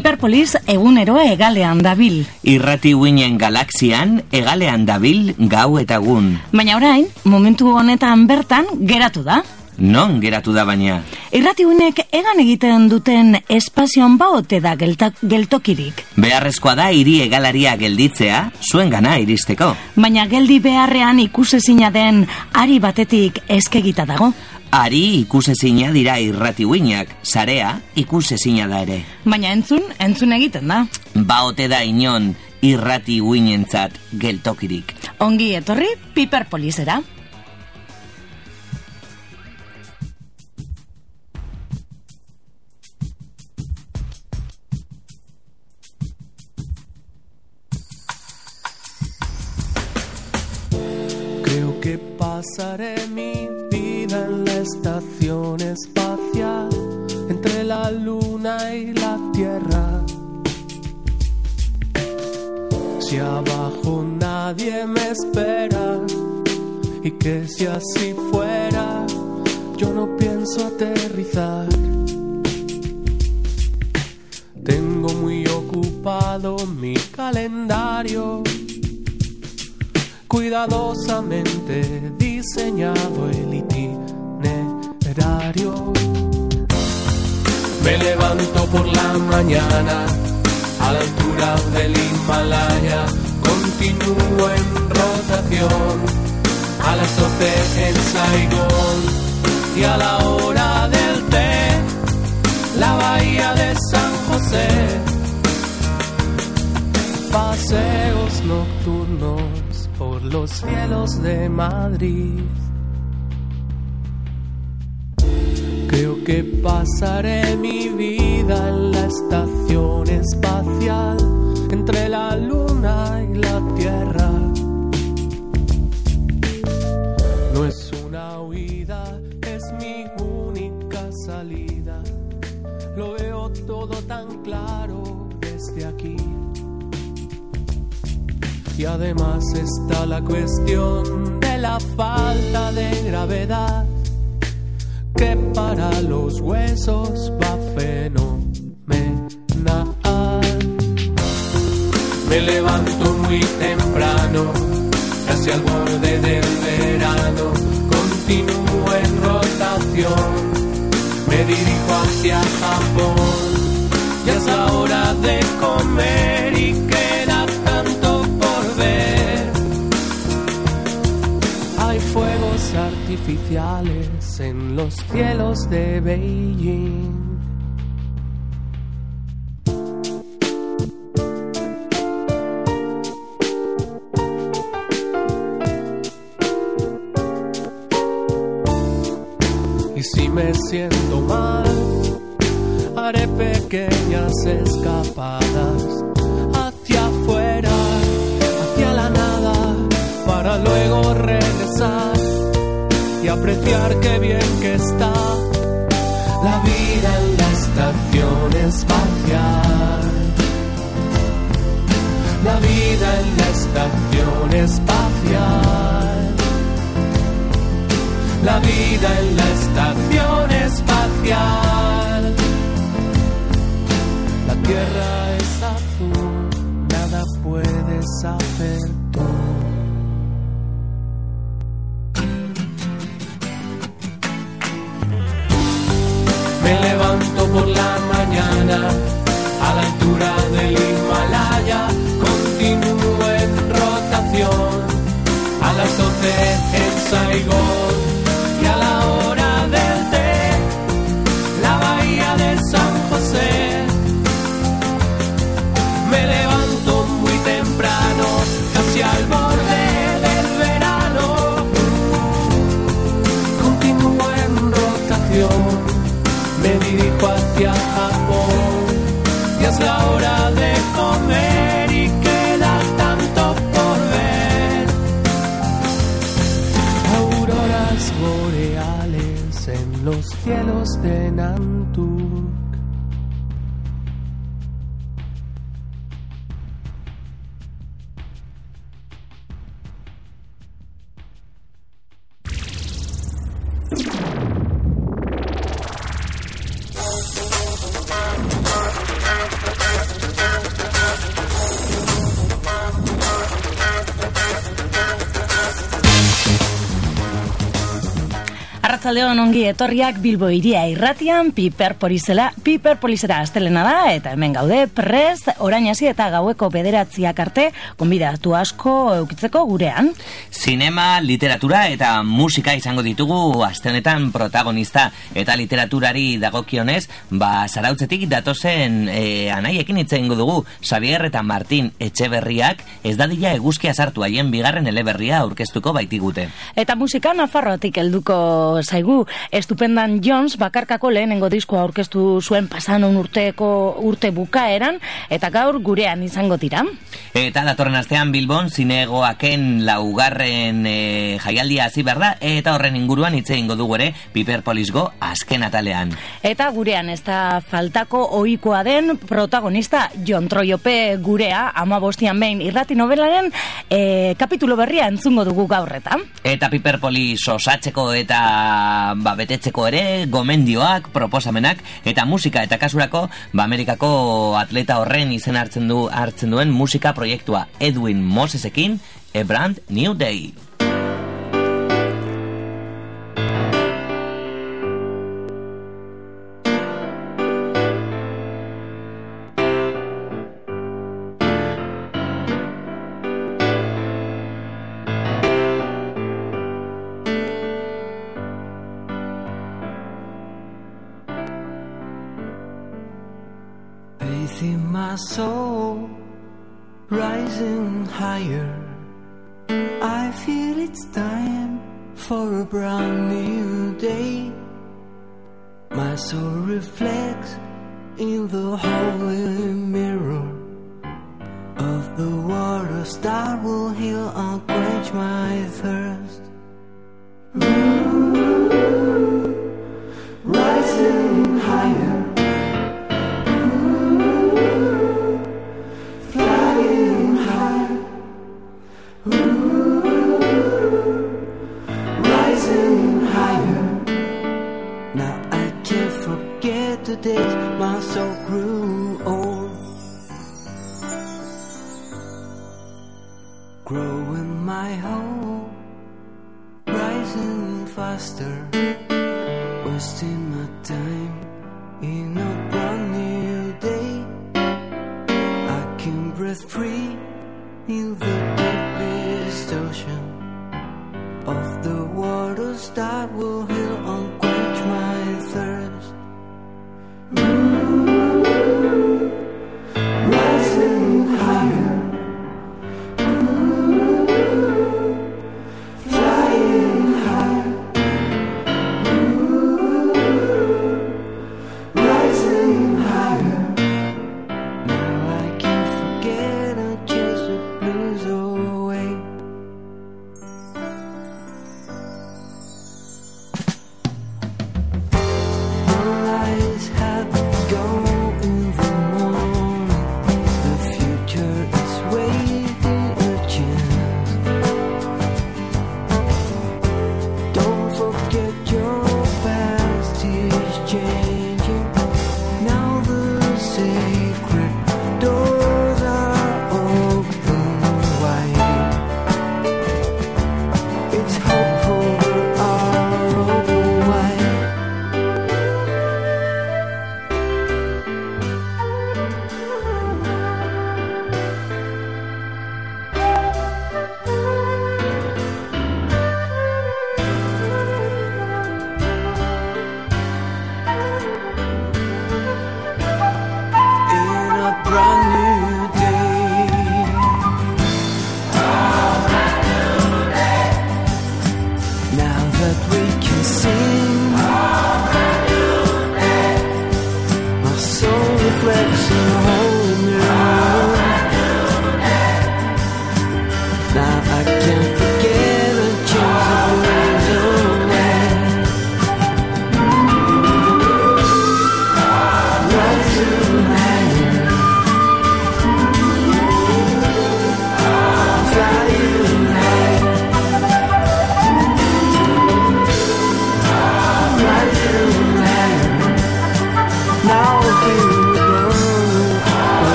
Piperpolis egunero hegalean dabil. Irrati uinen galaxian hegalean dabil gau eta egun. Baina orain, momentu honetan bertan geratu da. Non geratu da baina? Irrati unek egan egiten duten espazioan baote da geltokirik. Beharrezkoa da hiri hegalaria gelditzea, zuen gana iristeko. Baina geldi beharrean ikusezina den ari batetik eskegita dago. Ari ikusezina dira irrati uinak, sarea ikusezina da ere. Baina entzun egiten da. Baote da inon irrati uinentzat geltokirik. Ongi etorri Piperpolisera. Que pasaré mi vida en la estación espacial entre la luna y la tierra. Si abajo nadie me espera y que si así fuera yo no pienso aterrizar. Tengo muy ocupado mi calendario, cuidadosamente diseñado el itinerario. Me levanto por la mañana a la altura del Himalaya, continúo en rotación a las 12 en Saigón y a la hora del té la bahía de San José. Paseos nocturnos por los cielos de Madrid. Creo que pasaré mi vida en la estación espacial entre la luna y la tierra. No es una huida, es mi única salida. Lo veo todo tan claro desde aquí. Y además está la cuestión de la falta de gravedad, que para los huesos va fenomenal. Me levanto muy temprano, casi al borde del verano, continúo en rotación, me dirijo hacia Japón, ya es la hora de comer y queda tanto por ver. Hay fuegos artificiales en los cielos de Beijing. Y si me siento mal, haré pequeñas escapadas hacia afuera, hacia la nada, para luego regresar y apreciar qué bien que está la vida en la estación espacial. La vida en la estación espacial. La vida en la estación espacial. La tierra es azul, nada puedes hacer tú. Me levanto por la mañana a la altura del Himalaya, continúo en rotación a las 12 en Saigón y a la hora del té la bahía de San José. Me levanto muy temprano, casi al borde del verano, continúo en rotación, me dirijo hacia Japón, y es la hora de comer y queda tanto por ver. Auroras boreales en los cielos de Nantuk. Arratsaldeon ongi etorriak Bilbo Hiria Irratian, Piperpolisera astelena da, eta hemen gaude prest, orain hasi eta gaueko 9 arte, gonbidatu asko eukitzeko gurean. Zinema, literatura eta musika izango ditugu aste honetan protagonista, eta literaturari dagokionez, Zarautzetik datozen anaiekin hitz egingo dugu. Xabier eta Martin Etxeberriak ez dadila eguzkia sartu, haien bigarren eleberria aurkeztuko baitigute. Eta musika Nafarroatik helduko zaigu, Estupendan Jones bakarkako lehenengo diskoa aurkeztu zuen pasanon urte bukaeran, eta gaur gurean izango dira. Eta datorren astean Bilbon zinegoaken laugarren jaialdia hasi behar da, eta horren inguruan hitz egingo dugu ere Piperpolisgo azken atalean. Eta gurean ez da faltako ohikoa den protagonista Jon Troiope gurea, 15 behin irrati novelaren kapitulo berria entzungo dugu gaurretan. Eta Piperpolis osatzeko eta betetzeko ere gomendioak, proposamenak eta musika, eta kasurako Amerikako atleta horren izen hartzen duen musika proiektua Edwin Mosesekin, A Brand New Day. Faith in my soul, rising higher. I feel it's time for a brand new day. My soul reflects in the holy mirror of the waters that will heal and quench my thirst. Rising higher. The days my soul grew old, growing my hope, rising faster, wasting my time in a brand new day. I can breathe free in the deepest ocean of the waters that will heal and quench my thirst. Rising higher, flying higher, rising higher. Now I can't forget and chase the blues away. Your eyes have gone in the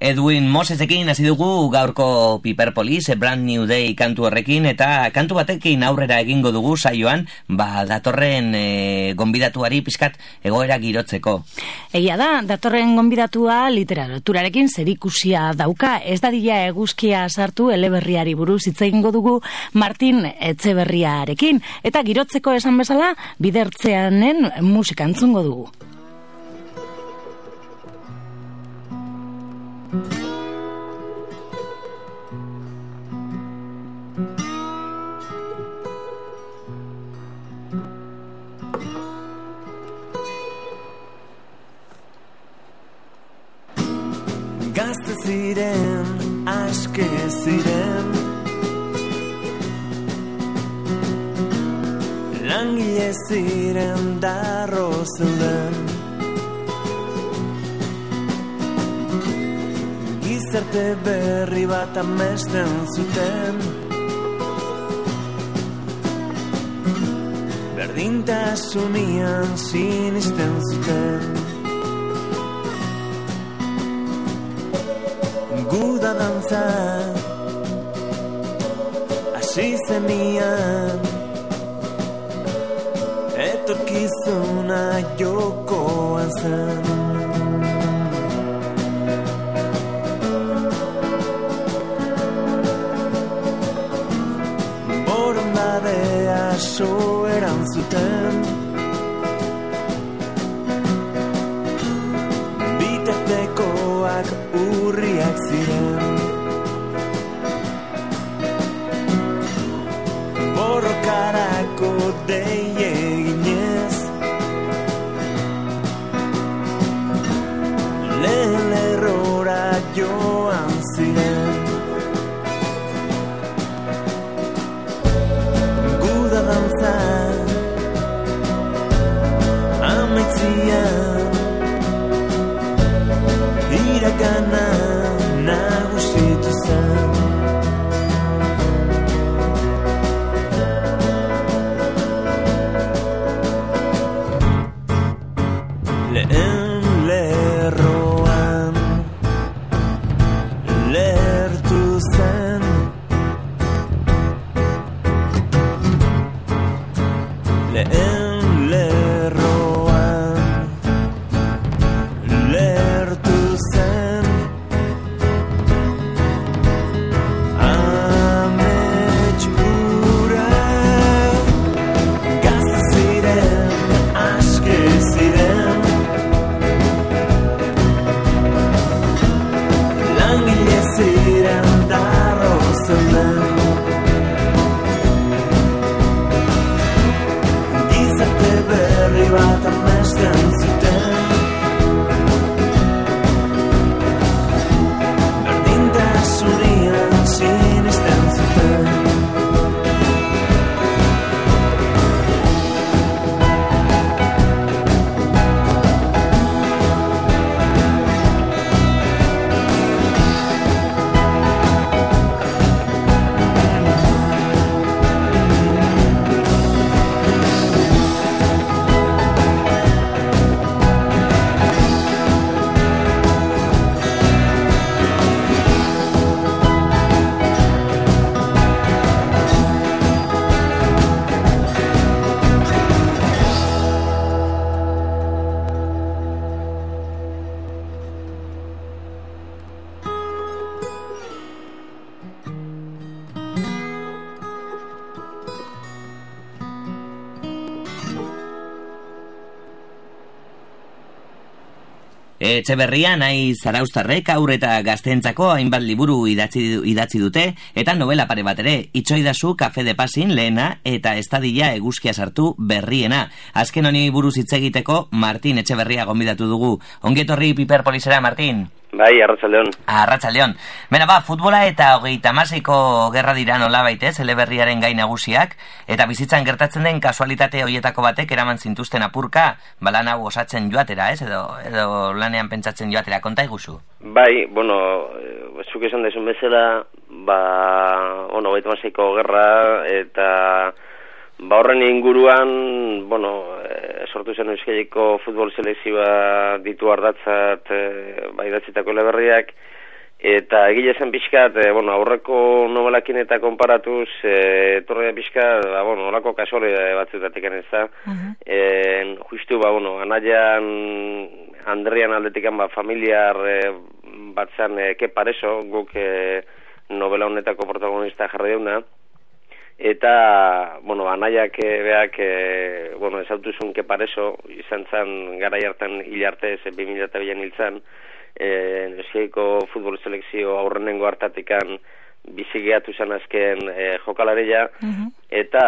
Edwin Mosesekin hasi dugu gaurko Piper Police, Brand New Day kantu horrekin, eta kantu batekin aurrera egingo dugu saioan, datorren gonbidatuari pixkat egoera girotzeko. Egia da, datorren gonbidatua literaturarekin zerikusia dauka, ez dadila eguzkia sartu eleberriari buruz hitz egingo dugu Martin Etxeberriarekin, eta girotzeko esan bezala bidertzeanen musika entzungo dugu. Gazte ziren, aske ziren, langile ziren, darro zeuden, gizarte berri bat amesten zuten, berdintasunian sinisten zuten. Guda dantza hasi zenian, etorkizuna jokoan zen. Borondatea soeran zuten, bitartekoak urriak ziren, borrokarako dei eginez, lehen lerrora joan ziren. Guda dantza amaitzian, iragana nagusitu zen. Lehen lerroan lertu zen, lehen lerroan lertu zen, amets hura. Gazte ziren, aske ziren, langile ziren, darro zeuden, gizarte berri bat amesten zuten, berdintasunian sinisten zuten. Etxeberria nahi Zarauztarrek haur eta gazteentzako hainbat liburu idatzi dute, eta novela pare bat ere, Itxoidazu Kafe de Pasin lehena eta Estadilla eguzkia sartu berriena. Azken honi buruz hitz egiteko Martin Etxeberria gonbidatu dugu. Ongi etorri Piper Polisera, Martin. Bai, arratsaldeon. Arratsaldeon. Bena futbola eta 36ko gerra dira nolabait ez, eleberriaren gai nagusiak, eta bizitzan gertatzen den kasualitate hoietako batek eraman zintuzten apurka, lan hau osatzen joatera, ez, edo lanean pentsatzen joatera, konta iguzu? Bai, zuk esan dezun bezala, 36ko gerra, eta horren inguruan, sortu zen Euskadiko futbol selekzioa ditu ardatzat idatzitako eleberriak, Eta egile zen pixkat, aurreko novelakin eta konparatuz, etorri pixkat, horako kasore batzutatik ez da. Justu, anaian, Andrian aldetikan, familiar batzan kepareso, guk novela honetako protagonista jarri deuna. Eta, anaiak beak, ezautuzun kepareso, izan zen garai hartan hilartez, 2002an hiltzan, Euskadiko futbol selekzio aurrenengo hartatikan bizigeatu zen azken jokalaria, eta,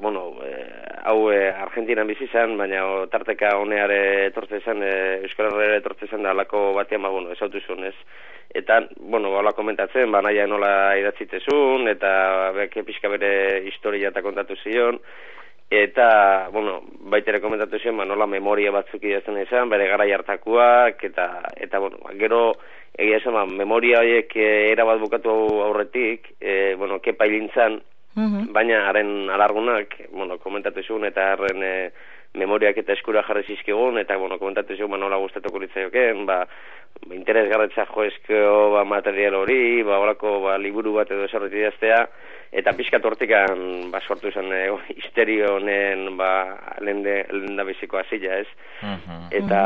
hau Argentinan bizi zen, baina tarteka honeare etortze zen, Euskal Herriera etortze zen da alako batean, ezautuzun, ez? Eta, hola komentatzen, naia nola idatzitezun, eta beke pixka bere historia eta kontatu zion, eta, baitere komentatu zion, nola memoria batzuk idazten izan, bere garai hartakuak, eta gero, egia esan, memoria horiek erabat bukatu aurretik, kepa hilintzan, baina haren alargunak, komentatu zion, eta haren memoriak eta eskura jarri zizkigun, eta, komentatu zion, nola gustatuko litzaioken, interesgarretza joezko material hori, horako liburu bat edo eserret idaztea, eta pixkat hortikan sortu zen histerio honen lehen da biziko azila, ez? Eta,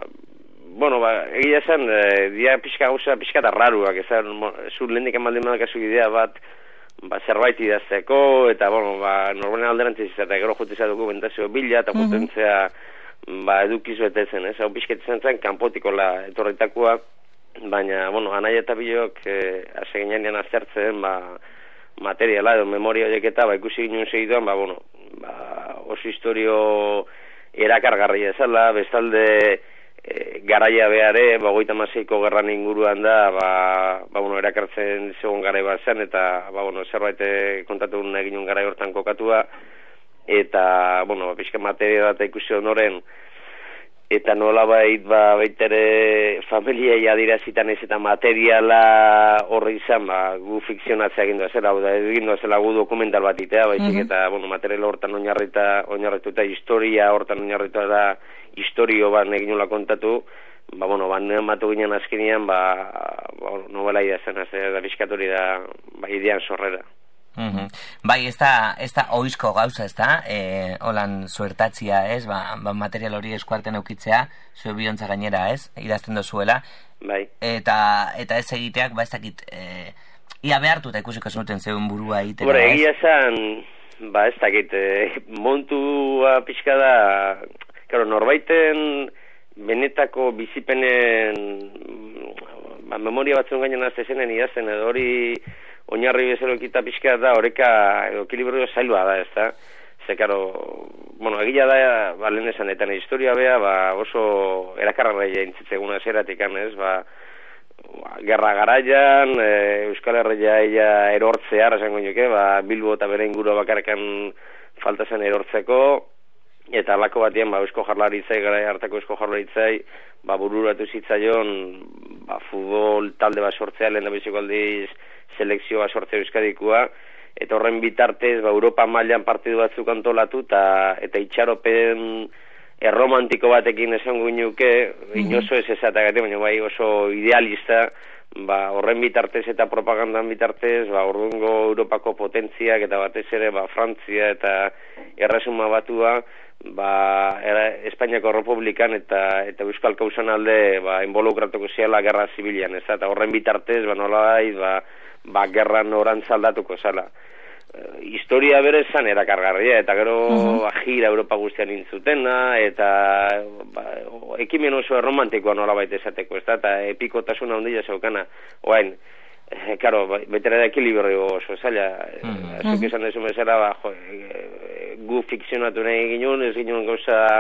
egia zen, dia pixka gauza pixka eta raruak, ez da, zur lehen dikan baldin badakazu idea bat, zerbait idazteko, eta, normalen alderantziz, eta gero jutizia dokumentazio bila, eta jutentzea, edukizu etezen, ez? Hau pixketzen zen, kanpotikola etorritakoa, baina, anaia eta bilok, aseginean aztertzen, materiala edo memoria horiek eta, ikusi ginen segituan, oso historio erakargarria ezala, bestalde garaia beare, 36ko gerran inguruan da, erakartzen segun garai bat zen, eta, zerbait kontatu egin garai hortan kokatua, eta, pixka materia bat ikusi honoren, eta nola baitere familia adirazitan ez eta materiala horri izan, gu fikzionatzea egin duazela, egin duazela gu dokumental bat itea, baizik eta, materiala hortan oinarrituta, historia hortan oinarrituta da, historio bat egin nola kontatu, nean batu ginen azkenean, novela idazten, da pixkatori da, idean sorrera. Bai, ez da oizko gauza, ez da, holan suertatzia, ez, material hori eskuarten eukitzea, zue bidontza gainera, ez, idazten dozuela, bai. Eta ez egiteak, ez dakit, ia behartuta ikusiko zenuten zeuen burua egitera, ez? Egia esan, ez dakit, montua pixka da, norbaiten benetako bizipenen memoria batzun gainen aztezenen idazten, edo hori oinarri bezalo ekita pixka da, horreka ekilibrio zailua da, ez da? Ze, egia da, lehen esan, eta historia bea, oso erakarra intzitzeguna zeratik, ez? Gerra garaian, Euskal Herria erortzea, esango nuke, Bilbo eta bere ingurua bakarrekan falta zen erortzeko, eta alako batean, eusko jarlaritzai, gara hartako eusko jarlaritzai, bururatu zitzaion, futbol talde bat sortzea, lehen da biziko aldiz, selekzioa sortzea euskadikoa, eta horren bitartez, Europa mailan partidu batzuk antolatu, eta itxaropen erromantiko batekin esango inuke, inoso ez ezatagatik, baina oso idealista, horren bitartez eta propagandan bitartez, orduango Europako potentziak, eta batez ere, Frantzia eta Erresuma Batua, Espainiako Republikan eta Euskal Kausan alde involukratuko ziala gerra zibilian, ez? Eta horren bitartez, nolabait, gerran orantz aldatuko zala. Historia bere zan erakargarria, eta gero gira Europa guztian intzutena, eta ekimen oso erromantikoa nolabait esateko, ez da? Eta epikotasuna ondila zeukana, oain, betera da ekilibrio oso zaila, zuk esan dezu bezala, gu fikzionatu nahi ginen, ez ginen gauza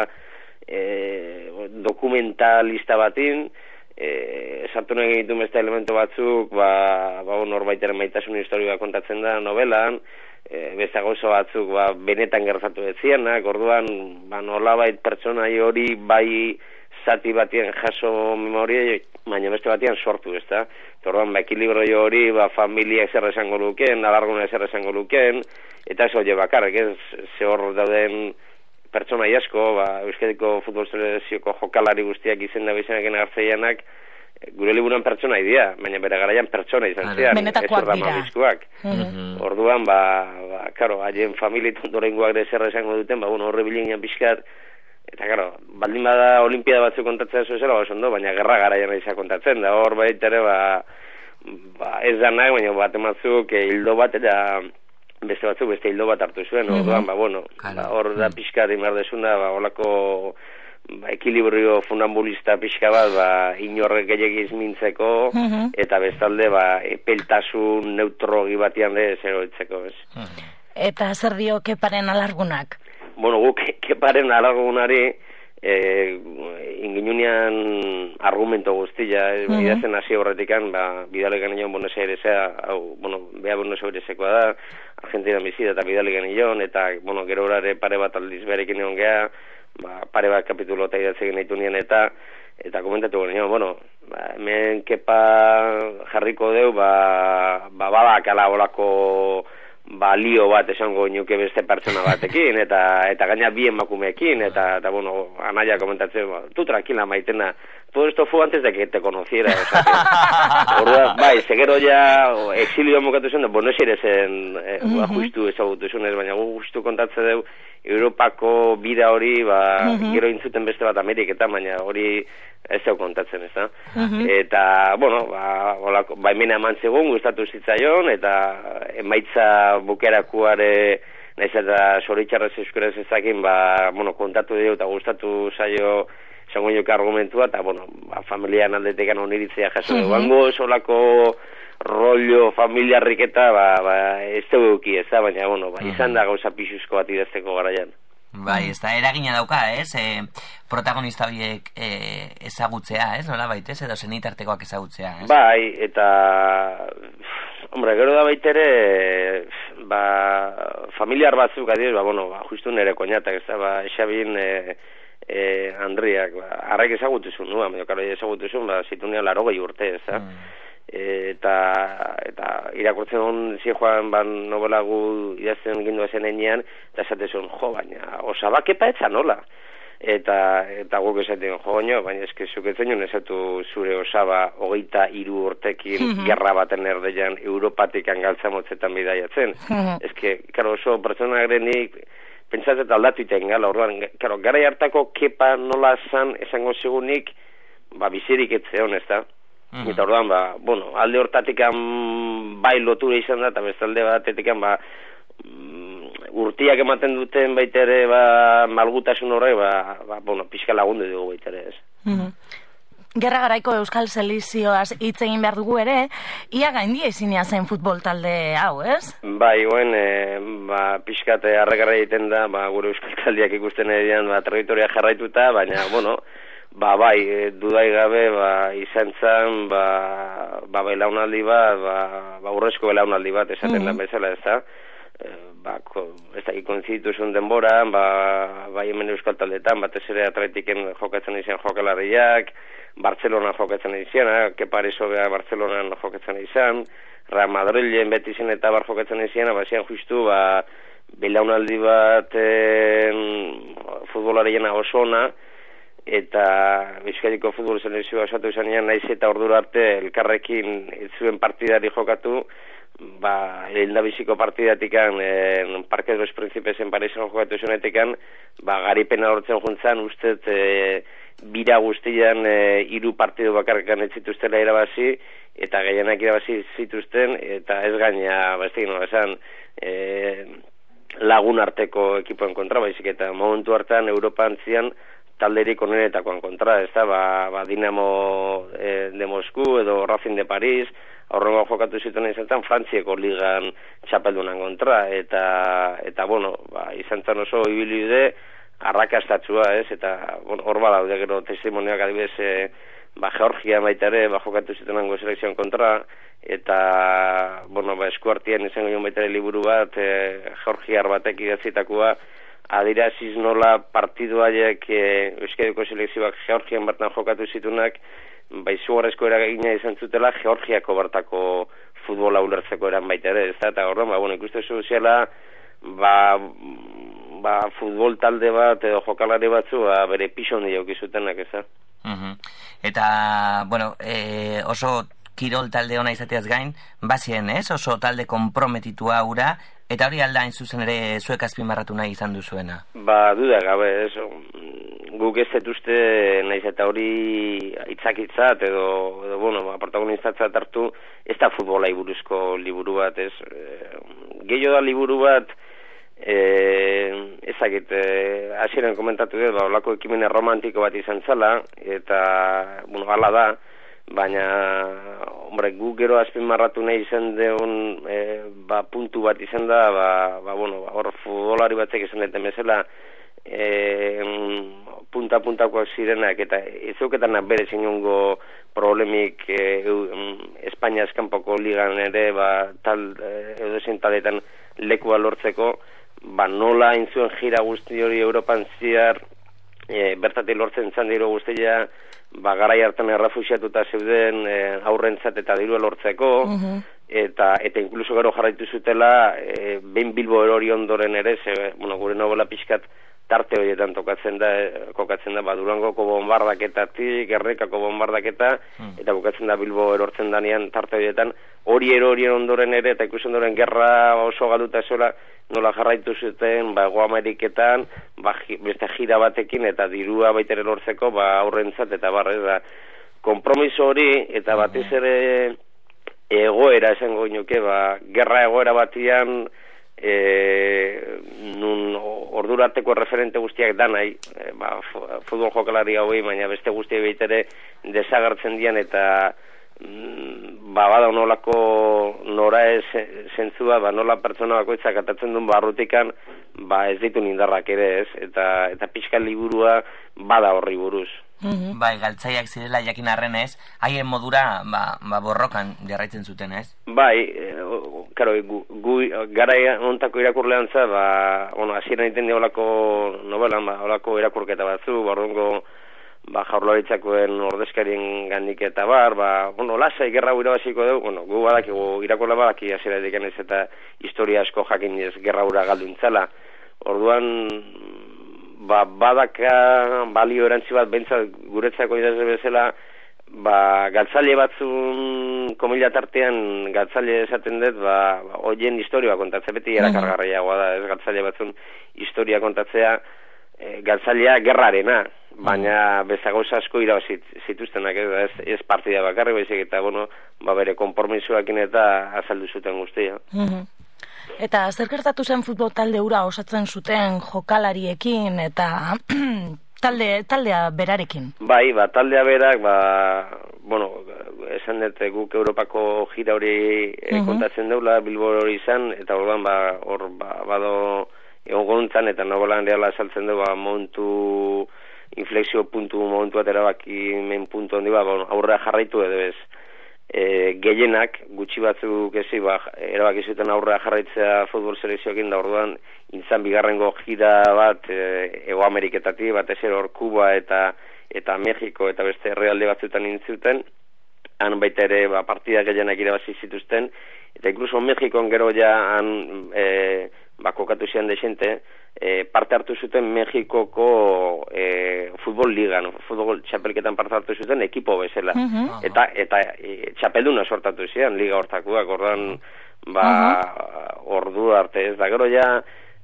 dokumentalista batin, sartu nahi ginitu beste elemento batzuk, norbaiteren maitasun historioa kontatzen da novelan, beste gauza batzuk benetan gertatu etzienak, orduan nolabait pertsona hori bai zati batien jaso memoria, baina beste batien sortu, ez da? Orduan, ekilibrio hori, familia ezer esango lukeen, alarguna ezer esango lukeen, eta ez hori bakarrik, ez ze hor dauden pertsona asko, Euskadiko futbol selezioko jokalari guztiak izenda bizenaken hartzeianak, gure liburuan pertsona idea, baina bere garaian pertsona izan zian. Benetakoak dira. Orduan, karo, haien familietan dorengoak de zerra esango duten, horre bilingian pixkat, eta, karo, baldin bada olimpiada batzuk kontatzen zuzela, ondo, baina gerra garaian izan kontatzen, da hor baitere, ez danak, baina bat ematzuk hildo bat, eta beste batzuk beste hildo bat hartu zuen, orduan, hor da pixkat imardezuna, holako ekilibrio funambulista pixka bat, inorrek gehiagiz mintzeko, eta bestalde, epeltasun neutrogi batian de zeroitzeko, ez. Eta zer dio Keparen alargunak? Guk Keparen alargunari inginunean argumento guztia, bidazen hasi horretikan, bidalegan nion Buenos Airesea, beha Buenos Airesekoa da, Argentina bizida eta bidalegan nion, eta, gero horare pare bat aldiz berekin egon geha, pare bat kapitulo eta idatzen nahitu nien eta komentatu guen, hemen Kepa jarriko deu, badakala olako balio bat esango nuke beste pertsona batekin, eta gaina bi emakumeekin, eta anaia komentatzen, tu tranquila maitena, todo esto fue antes de que te conociera, orduan, segero ya exilio mokatu zen, Buenos Airesen justu ezagutu zunez, baina justu kontatzen deu, Europako bida hori, gero intzuten beste bat Ameriketan, baina hori ez zeu kontatzen, ez da? Eta, baimena eman zegoen, gustatu zitzaion, eta emaitza bukerakuare, nahiz eta zoritxarrez euskeraz ezakin, kontatu dio eta gustatu zaio zango nioke argumentua, eta, familian aldetekan oniritzea jaso dugu, solako rollo familiarrik eta ez dugu euki, ez da, baina, izan da gauza pixuzko bat idazteko garaian. Ez da, eragina dauka, ez? Protagonista horiek ezagutzea, ez? Nola baitez, edo zenitartekoak ezagutzea, ez? Eta, gero da baitere, familiar batzuk, adiz, justu nire koñatak, ez da, Xabin Andriak, arraik ezagutu zuen, ezagutu zuen, zitunean 80 urte, ez da? Eta irakurtzen hon zijoan novela gu idazten gindu ezen enean, eta esatezun, baina osaba Kepa etza nola? Eta guk esaten, baina eske zuketzen joan esatu zure osaba 23 urtekin gerra baten erdean Europatik galtzamotzetan bidaiatzen. Eske, oso pertsona grenik pentsatzen aldatu iten gala, orduan, gara hartako Kepa nola zan esango segunik, bizirik etzeon, ez da? Eta orduan, alde hortatikan bai lotura izan da, eta bestalde batetikan, urtiak ematen duten baitere, malgutasun horrek, pixka lagundu dugu baitere, ez. Gerra garaiko Euskal Selizioaz hitz egin behar dugu ere, ia gaindia izinia zen futbol talde hau, ez? Guen, pixkat arregarra egiten da, gure Euskal Taldiak ikusten edian, territoria jarraituta, baina, dudai gabe, izan zen, belaunaldi bat, urrezko belaunaldi bat, esaten da bezala, ez da? Ez da, ikonzituzun denbora, hemen Euskal Taldetan, batez ere Atletiken jokatzen izan jokalariak, Barcelona jokatzen izan, Kepa Arrizabalaga Barcelonan jokatzen izan, Real Madrilen beti zen eta jokatzen izan, zian justu, belaunaldi bat futbolariena oso ona, eta Bizkaiko futbol selekzioa osatu izan ean, naiz eta ordura arte elkarrekin ez zuen partidari jokatu, lehendabiziko partidatikan Parque de los Príncipes en Parisen jokatu zuenetikan, garipena lortzen juntzan, ustez bira guztian 3 partidu bakarrekan ez zituztela irabazi, eta gehienak irabazi zituzten, eta ez gaina, lagun arteko ekipoen kontra, baizik eta momentu hartan Europan zian talderik onenetakoan kontra, ez da, Dinamo de Moscú edo Racing de París, aurrengo jokatu zituen izan zen Frantziako ligan txapeldunan kontra, eta izan zen oso ibilbide arrakastatzua, ez, eta hor badaude gero testimoniak adibidez, Georgia baita ere, jokatu zituen hango selekzioan kontra, eta, eskuartian izango joan baita ere liburu bat, Georgiar batek idatzitakoa, adiraziz nola partidu haiek Euskadiko selekzioak Georgian bertan jokatu zitunak, izugarrezko eragina izan zutela Georgiako bertako futbola ulertzeko eran baita ere, ez da, eta horren, ikusten soziala, futbol talde bat edo jokalari batzu bere pixon dioki zutenak, ez da. Eta, bueno, oso kirol talde ona izateaz gain, bazien, ez? Oso talde konprometitua ura, eta hori aldain zuzen ere zuek azpimarratu nahi izan duzuena. Ba, duda gabe, ez? Guk ez zetuzte nahiz eta hori itzakitzat edo bueno, protagonistatzat hartu, ez da futbolai buruzko liburu bat, ez? Gehiago da liburu bat, ezakit, hasieran komentatu dut, olako ekimene romantiko bat izan zala, eta, bueno, hala da, baina, hombre, gu gero azpimarratu nahi izan deun puntu bat izan da, bueno, hor futbolari batzek izan deten bezala, punta-puntakoak zirenak, eta ez euketan bere zinungo problemik Espainia eskanpoko ligan ere, edozein taletan lekua lortzeko, nola intzuen jira guzti hori Europan ziar, bertatik lortzen zan diro guztia, garai hartan errefuxiatuta zeuden aurrentzat eta dirua lortzeko, eta inkluso gero jarraitu zutela, behin Bilbo erori ondoren ere, bueno, gure novela pixkat tarte horietan kokatzen da, Durangoko bombardaketatik, Gernikako bombardaketa, eta kokatzen da Bilbo erortzen danean tarte horietan, hori erorien ondoren ere, eta ikusten ondoren gerra oso galduta zola, nola jarraitu zuten, Hego Ameriketan, beste jira batekin, eta dirua baitere lortzeko, aurrentzat, eta da, konpromiso hori, eta batez ere egoera esango inuke, gerra egoera batian, nun ordurateko referente guztiak danai, futbol jokalari hauei, baina beste guztiak baitere desagertzen dian, eta bada nolako nora ez zentzua, nola pertsona bakoitzak atatzen duen barrutikan, ez ditu nindarrak ere, ez? Eta pixka liburua bada horri buruz. Bai, galtzaiak zirela jakin arrenez, haien modura borrokan jarraitzen zuten, ez? Bai, karo, gu gara ontako irakurlean za, hasieran egiten olako novelan, olako irakurketa batzu, barrungo jaurlaritzakoen ordezkarien gandik eta lasai gerra ura basiko dugu, gu badakigu irakurla badaki hasiera dikenez eta historia asko jakinez gerra ura galduntzala. Orduan, badaka balio erantzi bat bentsat guretzako idazle bezala, galtzaile batzun komila tartean galtzaile esaten dut, hoien historia kontatzea, beti erakargarriagoa da, ez galtzaile batzun historia kontatzea, galtzailea gerrarena, baina bezagoz asko irabazi zituztenak, ez partida bakarri, baizik eta, bere konpromisoakin eta azaldu zuten guztia. Eta zer gertatu zen futbol talde hura osatzen zuten jokalariekin eta taldea berarekin? Bai, taldea berak, esan dut guk Europako jira hori kontatzen deula, Bilbo hori izan, eta orduan hor bado egongontzan eta nobelan reala esaltzen du, momentu inflexio puntu momentu bat erabaki men puntu handi aurrera jarraitu edo ez. Gehienak, gutxi batzuk ezi, erabaki zuten aurrera jarraitzea futbol selekzioekin, da orduan intzan bigarrengo jira bat Hego Ameriketatik, batez ere hor Kuba eta Mexiko eta beste herrialde batzuetan intzuten, han baita ere partida gehienak irabazi zituzten, eta inkluso Mexikon gero ja han kokatu zian desente, parte hartu zuten Mexikoko futbol ligan, futbol txapelketan parte hartu zuten ekipo bezala. Eta txapelduna sortatu zian, liga hortakuak, ordan ordu arte ez da. Gero ja,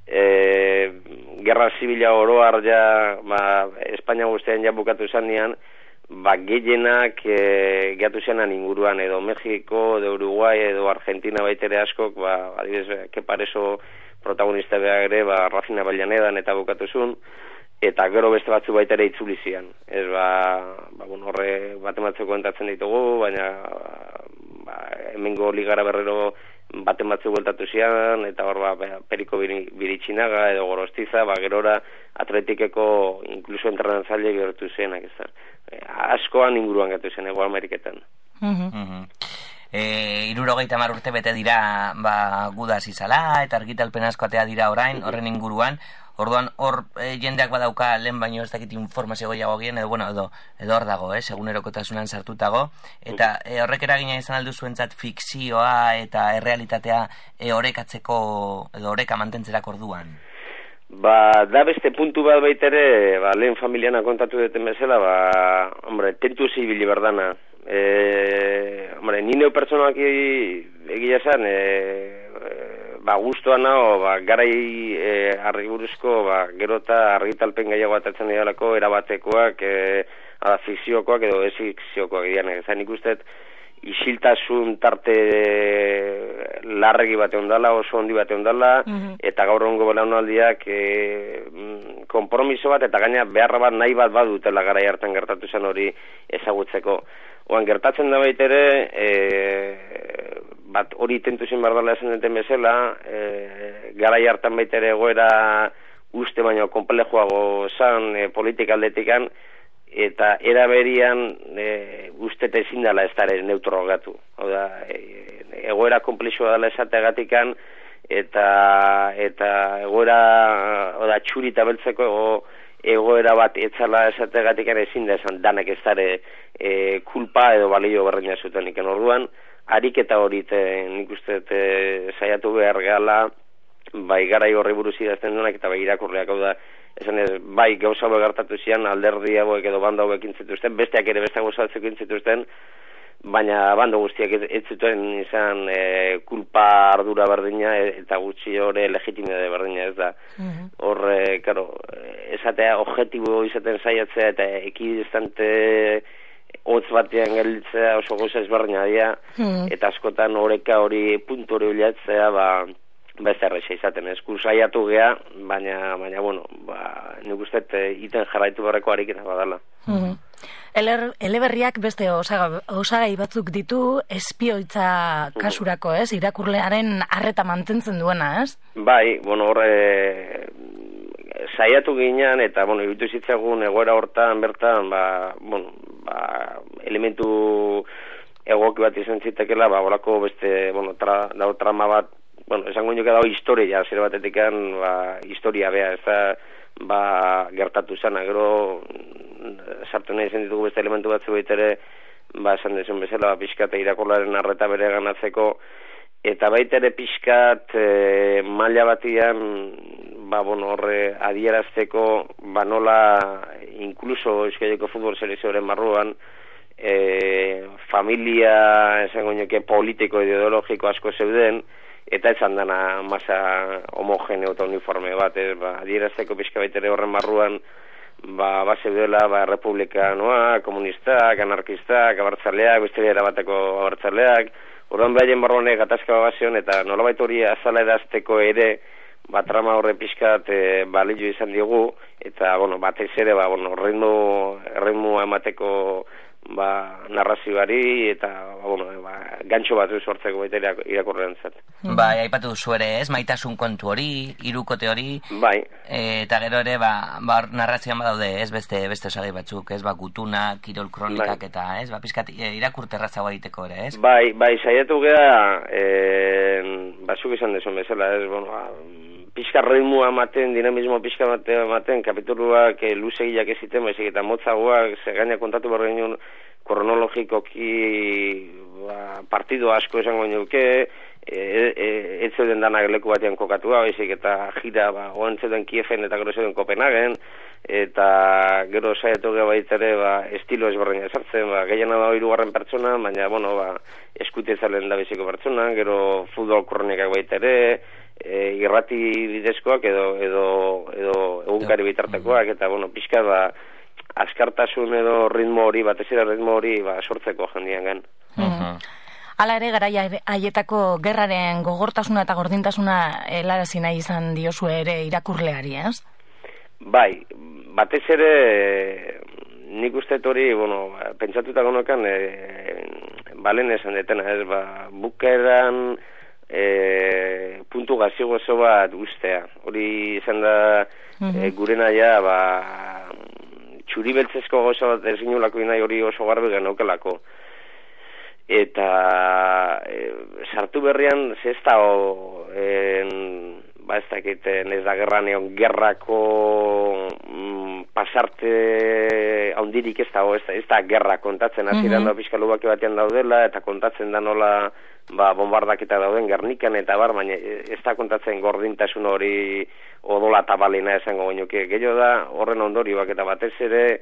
gerra zibila oroar ja, Espainia guztian ja bukatu izan nian, gehienak gehatu zenan inguruan, edo Mexiko, edo Uruguai, edo Argentina baitere askok, adibidez, kepareso protagonista behar ere, Rafina Ballanedan eta bukatu zuen, eta gero beste batzu baita ere itzuli zian. Ez horre batematzeko entatzen ditugu, baina hemengo ligara berrero batematzu bueltatu zian, eta hor Periko Biritxinaga edo Gorostiza, gerora Atletikeko inkluso entrenatzaile bihurtu zenak, ez da. Askoan inguruan gatu zen Hego Ameriketan. 70 urte bete dira gudaz izala, eta argitalpen asko atea dira orain, horren inguruan. Orduan, hor jendeak badauka lehen baino ez dakit informazio gehiago gien, edo hor dago, egunerokotasunan sartutago. Eta horrek eragina izan aldu zuentzat fikzioa eta errealitatea orekatzeko, edo oreka mantentzerako orduan? Da beste puntu bat baitere, lehen familiana kontatu duten bezala, hombre, tentu zibili berdana. Hombre, nire pertsonak egia esan, guztuan nago, garai argi buruzko, gero eta argitalpen gehiago atatzen didalako, erabatekoak, fikziokoak edo ez fikziokoak egian. Ezan ikustet, isiltasun tarte larregi bate ondala, oso ondi bate ondala, eta gaur ongo belaunaldiak konpromiso bat, eta gaina beharra bat nahi bat badutela garai hartan gertatu zen hori ezagutzeko. Oan gertatzen da baitere, hori tentu zen bardala esan duten bezala, garai hartan baitere egoera uste baino konplejoago zan politika aldetikan, eta eraberian ustete ezin dela ez dara neutro gatu. Egoera konplexua dela esateagatikan, eta egoera txuri eta beltzeko egoera bat etzala esateagatikan ezin da esan danak ez dara kulpa edo balio berdina zuten iken orduan, ariketa hori nik uste saiatu behar gala, bai garai horri buruz idazten duenak eta bai irakurleak hau da, esan ez, bai gauza hauek gertatu zian, alderdi hauek edo banda hauek intzituzten, besteak ere beste gauza batzuk intzituzten, baina bando guztiak ez zituen izan kulpa ardura berdina eta gutxi hori legitimide berdina ez da. Hor, karo, esatea objektibo izaten saiatzea eta ekidistante hotz batean gelditzea oso gauza ezberdina dira, eta askotan oreka hori puntu hori bilatzea, ez erresa izaten, esku saiatu gea, baina bueno, nik uste iten jarraitu barreko ariketa badala. Eleberriak beste osagai batzuk ditu espioitza kasurako, ez? Irakurlearen arreta mantentzen duena, ez? Bai, bueno, horre saiatu ginean, eta, bueno, ibitu zitzagun egoera hortan, bertan, elementu egoki bat izan zitekela, horako beste, bueno, trama bat, bueno, esango nioke dago historia, zer batetikan, historia bea, ez da, gertatu zana, gero, sartu nahi izan ditugu beste elementu batzu baitere, esan desun bezala, pixkat irakurlaren arreta bere ganatzeko, eta baitere pixkat maila batian, horre adierazteko, nola, inkluso Euskadiko futbol selekzioaren barruan, familia, esango nioke, politiko ideologiko asko zeuden, eta esan dana masa homogeneo eta uniforme bat, adierazteko pixka baitere horren barruan, zeudela, republikanoa, komunistak, anarkistak, abertzaleak, beste erabateko abertzaleak, orduan behaien barruanek gatazka bazion, eta nolabait hori azala edazteko ere, trama horre pixkat balio izan diogu, eta, batez ere, ritmo emateko narrazioari, eta, gantxo bat sortzeko baita irakurrean zat. Bai, aipatu duzu ere, ez? Maitasun kontu hori, hirukote hori. Bai. Eta gero ere, narrazioan badaude, ez? Beste osagai batzuk, ez? Gutunak, kirol kronikak eta, ez? Pizkat irakurterrazago egiteko ere, ez? Bai, saiatu gea, zuk izan desun bezala, ez? Pixka ritmoa ematen, dinamismo pixka ematen, kapituluak luzegiak eziten, baizik eta motzagoak, gaina kontatu behar genuen kronologikoki partido asko esango nuke, ez zeuden danak leku batean kokatua, baizik eta jira, oan zeuden Kiefen eta gero zeuden Kopenhagen, eta gero saiatu geha baitere estilo ezberdina esartzen, gehiena da hirugarren pertsona, baina, eskutezalen da biziko pertsona, gero futbol kronikak baitere, irrati bidezkoak edo egunkari bitartekoak, eta, pixka askartasun edo ritmo hori, batez ere ritmo hori sortzeko jendian gen. Hala ere, garai haietako gerraren gogortasuna eta gordintasuna helarazi nahi izan diozu ere irakurleari, ez? Bai, batez ere nik uste hori, pentsatuta gonokan balen esan detena, ez, bukeran puntu gazigo oso bat ustea. Hori izan da gure naia, txuri beltzezko gozo bat ez ginulako nahi hori oso garbi genaukelako. Eta sartu berrian zesta ez dakit, ez da gerran egon gerrako pasarte haundirik ez da gerra kontatzen, hasieran da pixka lubaki batean daudela, eta kontatzen da nola bombardaketa dauden Gernikan, eta baina ez da kontatzen gordintasun hori odola tabalena esango genuke. Gehiago da, horren ondorioak eta batez ere,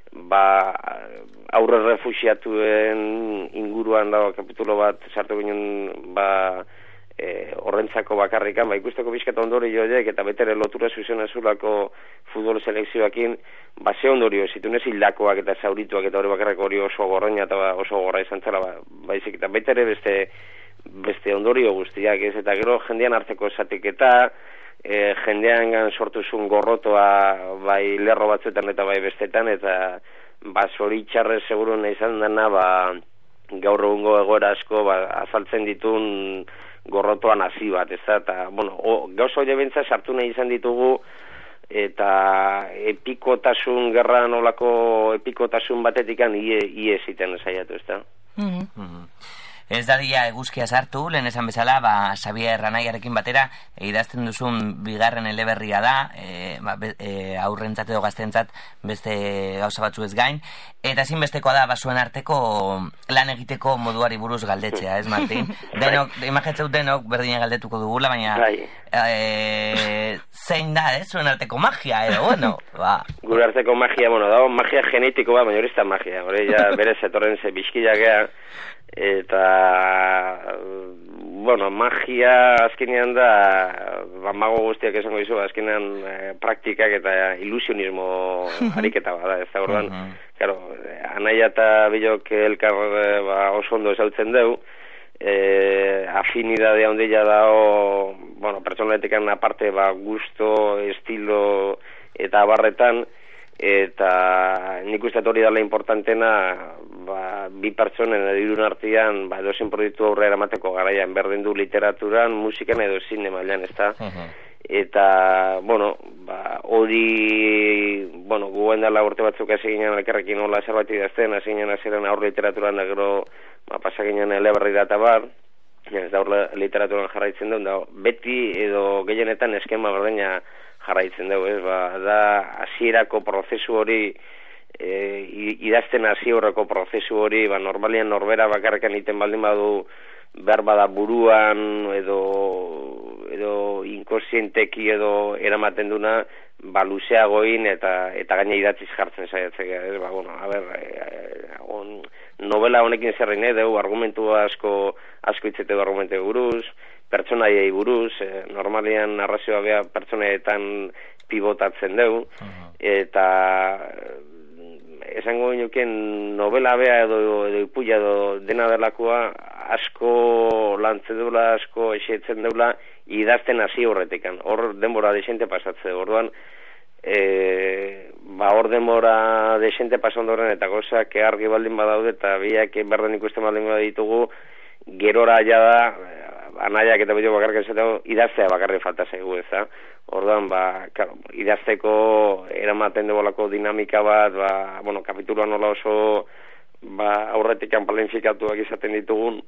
aurre refuxiatuen inguruan dago kapitulo bat sartu ginen, horrentzako bakarrikan, ikusteko bizkata ondori joiek, eta betere lotura zuzena zulako futbol selekzioakin, ze ondorio zitun ez hildakoak eta zaurituak eta hori bakarrak hori oso gorreina eta oso gorra izan zela, baizik eta betere beste ondorio guztiak ez, eta gero jendean arteko esatiketa, jendean sortu zuen gorrotoa bai lerro batzuetan eta bai bestetan, eta zoritxarrez seguru nahi izan dena gaur egungo egoera asko azaltzen ditun gorrotoan hasi bat, ez da, eta, gauza hori bentsa sartu nahi izan ditugu, eta epikotasun, gerra nolako epikotasun batetikan ies iten saiatu, ez da. Ez dadia eguzkia sartu, lehen esan bezala, Xabier Anaiarekin batera, idazten duzun bigarren eleberria da, aurrentzat edo gaztentzat beste gauza batzu ez gain, eta ezinbestekoa da basuen arteko lan egiteko moduari buruz galdetzea, ez Martin? Imaginatzen denok berdina galdetuko dugula, baina zein da, zuen arteko magia, edo, Gure arteko magia, dago magia genetiko bat, baina hori ez da magia, hori ja berez etorren ze bizkilakea, eta magia azkenean da mago guztiak esango dizu, azkenean praktikak eta ilusionismo ariketa bada, ez da orduan Anaia eta Bilok elkar oso ondo ezautzen deu, afinidadea ondila dao pertsonaletekan aparte gusto, estilo eta barretan, eta nik uste hori dala importantena bi pertsonen edurun artean edozein proiektu aurrera eramateko garaian berdin du literaturan, musikan edo zinemailan, ez da? Eta, hori, guen dela urte batzuk hasi ginen elkarrekin hola zerbait idazten, hasi ginen hasieran aur literaturan, da gero pasa ginen eleberri data bar, ez da aur literaturan jarraitzen duen, da beti edo gehienetan eskema berdina jarraitzen dugu, ez, da hasierako prozesu hori, idazten hasi horreko prozesu hori, normalian norbera bakarrekan iten baldin badu behar bada buruan edo inkonsienteki edo eramaten duna, luzeagoin eta gaina idatziz jartzen saiatzea, ez, novela honekin zerrein edo, argumentu asko itzete du argumentu buruz, pertsonaiei buruz, normalian narrazioa beha pertsonaietan pivotatzen dugu, eta esango ginuken novela beha edo ipuia edo dena delakoa asko lantze dula, asko esetzen deula, idazten hasi horretikan. Hor denbora desente pasatze, orduan, hor denbora desente pasondoren eta gozak argi baldin badaude eta biak berden ikusten baldin baditugu, gerora ja da, Anaiak eta Bilok bakarrik esateko, idaztea bakarrik falta zaigu, ez da? Orduan, idazteko eramaten duolako dinamika bat, kapituloan nola oso aurretikan planifikatuak izaten ditugun,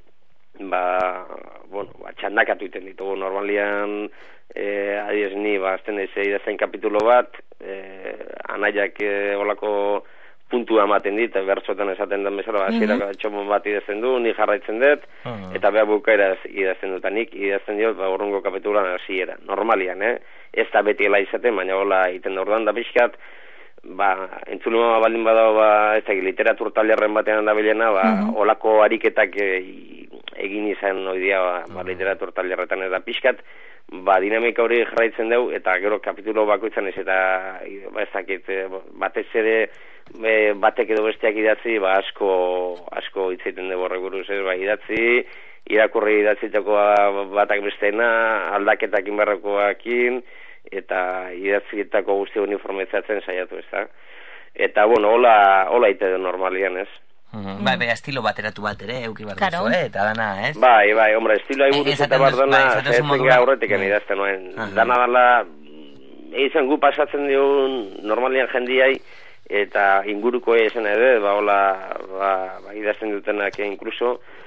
txandakatu iten ditugu. Normalian, adiez ni, azten idazten kapitulo bat, Anaiak olako puntua ematen dit, bertsotan esaten den bezala, hasierak txomon bat idazten du, ni jarraitzen dut, eta beha bukaera idazten dut, nik idazten diot, urrungo kapitulan hasiera, normalian, ez da beti ela izaten, baina hola iten da orduan da pixkat, entzulema baldin badao, ez da, literatur talerren batean da bilena, holako ariketak egin izan oidia, literatur talerretan ez da pixkat, dinamika hori jarraitzen dugu, eta gero kapitulo bakoitzan ez, eta ez dakit, batez ere, batek edo besteak idatzi, asko hitzaiten dugu horrek buruz, idatzi, irakurri idatzitako batak besteena, aldaketak inbarrakoakin, eta idatzitako guzti uniformizatzen saiatu, ez da. Eta, hola ite normalian, ez? Estilo bateratu bat ere, euki bar duzu, eta dana, ez? Hombre, estiloa iburuz eta bar dana, zehetzen gara horretiken idazten noen. Dana dala, izan gu pasatzen diun normalian jendiai, eta inguruko esan edo, hola idazten dutenak inkluso,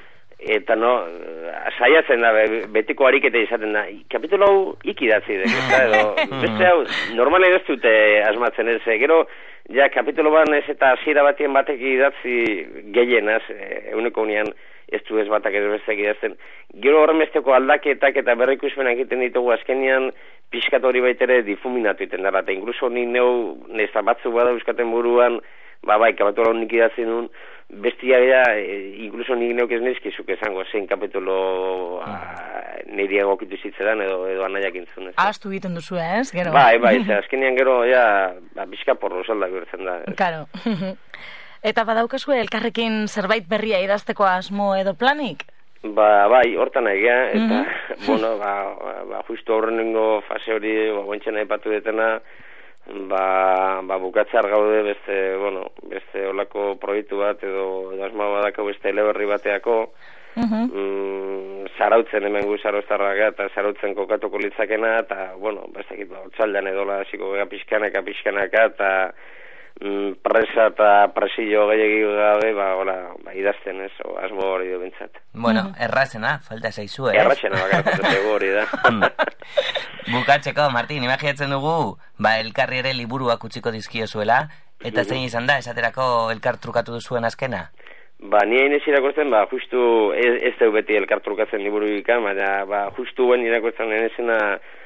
eta saiatzen da, betiko ariketa izaten da, kapitulu hau ikidatzi dek, edo, beste hau, normalen ez dute asmatzen ez, gero, ja, kapitulu ban ez eta hasiera batien batek idatzi gehienaz, euneko unian, ez du ez batak ez bestek idazten. Gero horren besteko aldaketak eta berrikuspenak egiten ditugu azkenean pixkat hori baitere difuminatu egiten dara. Eta inkluso nik neu, nesta batzuk bada euskaten buruan, bai, kapitulo nik idatzen duen, bestia ja, inkluso nik neuk ez nizkizuk esango, zein kapitulo niri egokitu zitzeran edo anaiak intzun. Ahaztu egiten duzu ez, gero? Bai, azkenean gero, ja, pixka porro saldak bertzen da. Claro. Eta badaukazu elkarrekin zerbait berria idazteko asmo edo planik? Bai, hortan egia, eta, bueno, justu aurrenengo fase hori, guentxena aipatu detena, bukatzear gaude beste olako proiektu bat, edo asma badako beste eleberri bateako, zarautzen hemen gu zaroztarraga, eta zarautzen kokatuko litzakena, eta, bueno, bestekit, otzaldean edola, hasiko gara pixkanaka, eta, presa eta presillo gehiagik gabe, idazten ez, asmo hori du bintzat. Bueno, errazena, falta zaizu, ez? Errazena, bakaratu hori da. Bukatzeko, Martin, imaginatzen dugu, elkarri ere liburuak utziko dizkio zuela, eta zein izan da, esaterako elkar trukatu duzuen azkena? Ni hain ez irakurtzen, justu ez deu beti elkar trukatzen liburu ikan, baina justu guen irakurtzen enezena,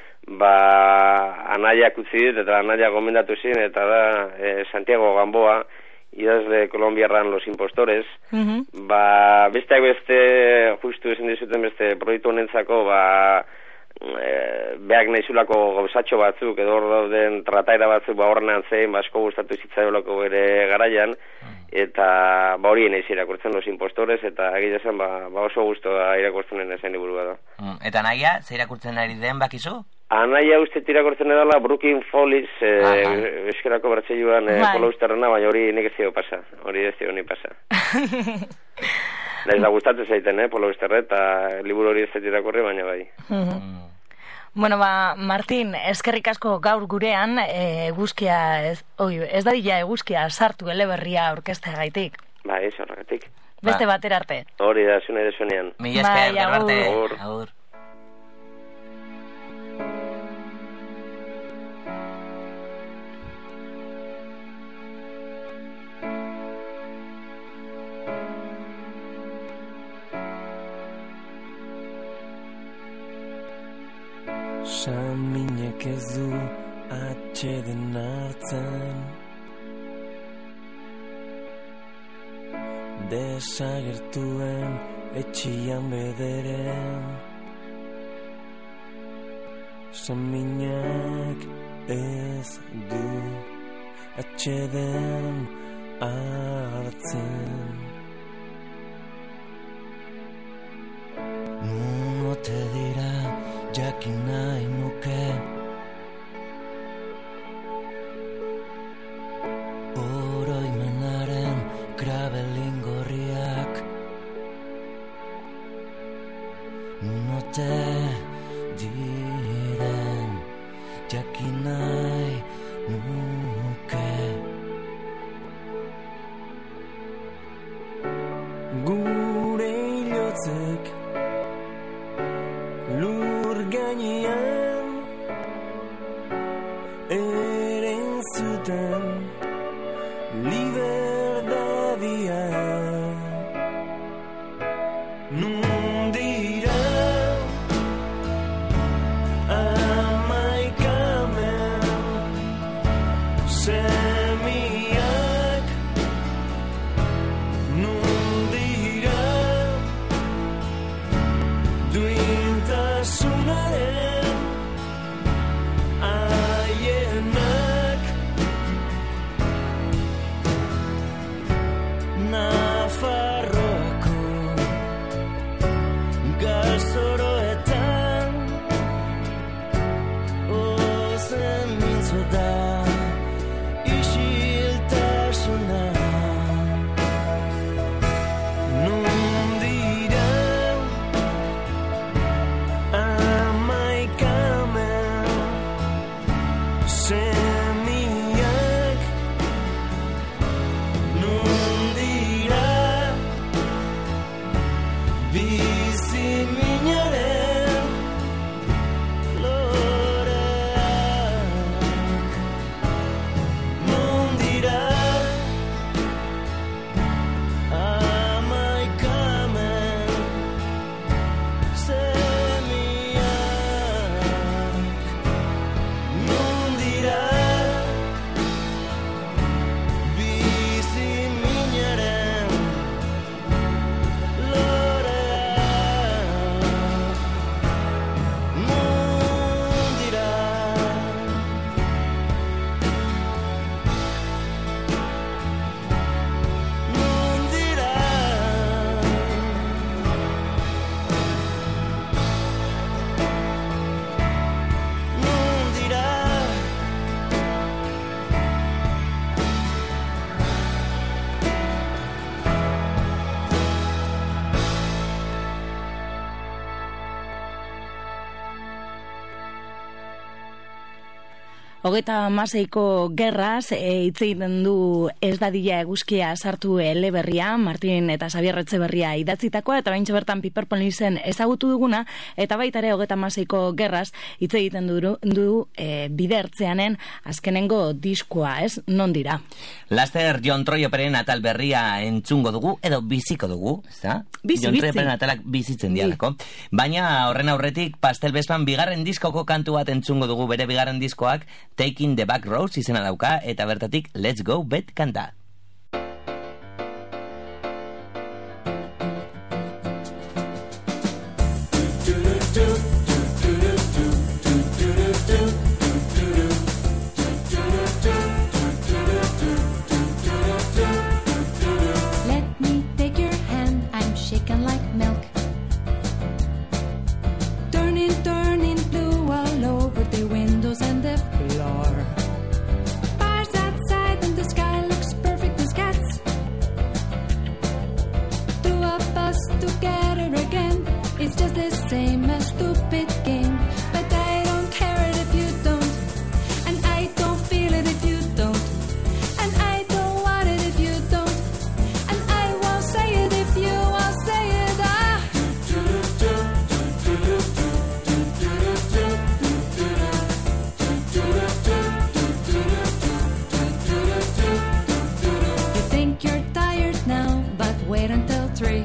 anaiak utzi dit, eta anaiak gomendatu zin, eta da Santiago Gamboa, idazle kolombiarran Los Impostores, besteak beste, justu esan dizuten beste proiektu honentzako, beak nahizulako gauzatxo batzuk, edo hor dauden trataera batzuk, horrenan zein, asko gustatu zitzaiolako bere garaian, eta hori nahiz irakurtzen Los Impostores, eta egia esan, oso gustoa irakurtzen ezen liburua da. Eta naia, ze irakurtzen ari den bakizu? Anaia uste tirakortzen edala Brooklyn Follies eskerako bertzeiuan Polo Usterrena, baina hori nik ez dio pasa. Hori ez dio ni pasa. Ez da gustatu zaiten, Polo Usterre, eta liburu hori ez tirakorri, baina bai. Bueno, Martin, eskerrik asko gaur gurean eguzkia, ez dadila eguzkia sartu eleberria orkesteagaitik. Bai, ez horregatik. Beste batera arte. Hori da, zune desunean. Mila esker, gero arte. Agur. Saminek ez du atxeden hartzen, desagertuen etxian bederen. Saminek ez du atxeden hartzen. Nunote dira jakin nahi nuke, oroimenaren krabelin gorriak. Nunote diren jakin nahi nuke. Gure hilotzek lur gainean eren zuten liberdadia. Nun dira amaikamen semiak, nun dira duintasunaren aienak. 36ko gerraz hitz egiten du ez dadila eguzkia sartu eleberria, Martin eta Xabier Etxeberria idatzitakoa, eta baintxe bertan Piper Polisen ezagutu duguna, eta baita ere 36ko gerraz hitz egiten du bidertzeanen azkenengo diskoa, ez? Non dira? Laster Jon Troyoperen atal berria entzungo dugu, edo biziko dugu, ezta? Jon Troyoperen atalak bizitzen dialako. Baina horren aurretik Pastel Bezpan bigarren diskoko kantu bat entzungo dugu, bere bigarren diskoak Taking the Back Roads izena dauka, eta bertatik Let's Go Bet kanta. Let me take your hand, I'm shaken like milk. Turning blue all over the windows and the floor. Bars outside and the sky looks perfect as cats. Two of us together again, it's just the same as stupid game. But I don't care if you don't, and I don't feel it if you don't, and I don't want it if you don't, and I won't say it if you won't say it. You think you're tired now, but wait until 3.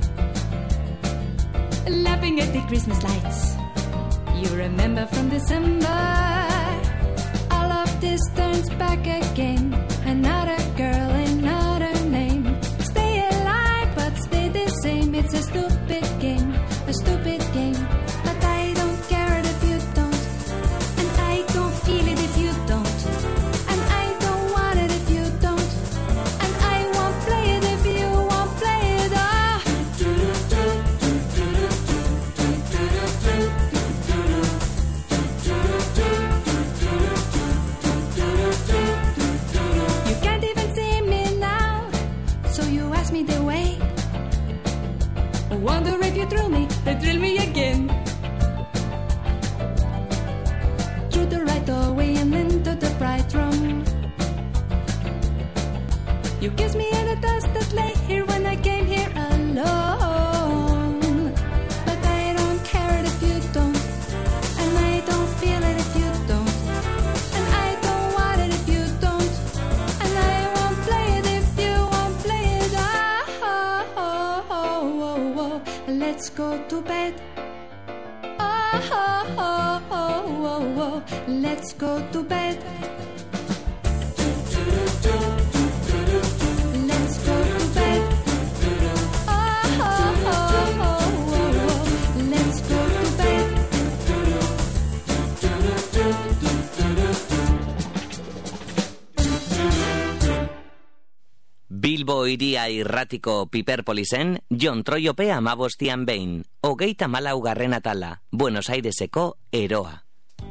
Laughing at the Christmas lights you remember from December. All of this turns back again. Another girl, another name. Stay alive but stay the same. It's a stupid game, a stupid game. But I don't care if you don't, and I don't feel it if you don't, and I don't want it if you don't, and I won't play it if you won't play it. You can't even see me now, so you ask me the way. Wonder if you thrill me again. Through the right doorway and into the bright room. You kiss me in the dust that lay here when I came here alone. But I don't care if you don't, and I don't feel it if you don't, and I don't want it if you don't, and I won't play it if you won't play it. Let's go to bed. Let's go to bed. Let's go to bed. Let's go to bed. Bilbo iria irratiko Piper Polisen, Jon Troyope 15 behin, 34. atala, Buenos Aireseko eroa.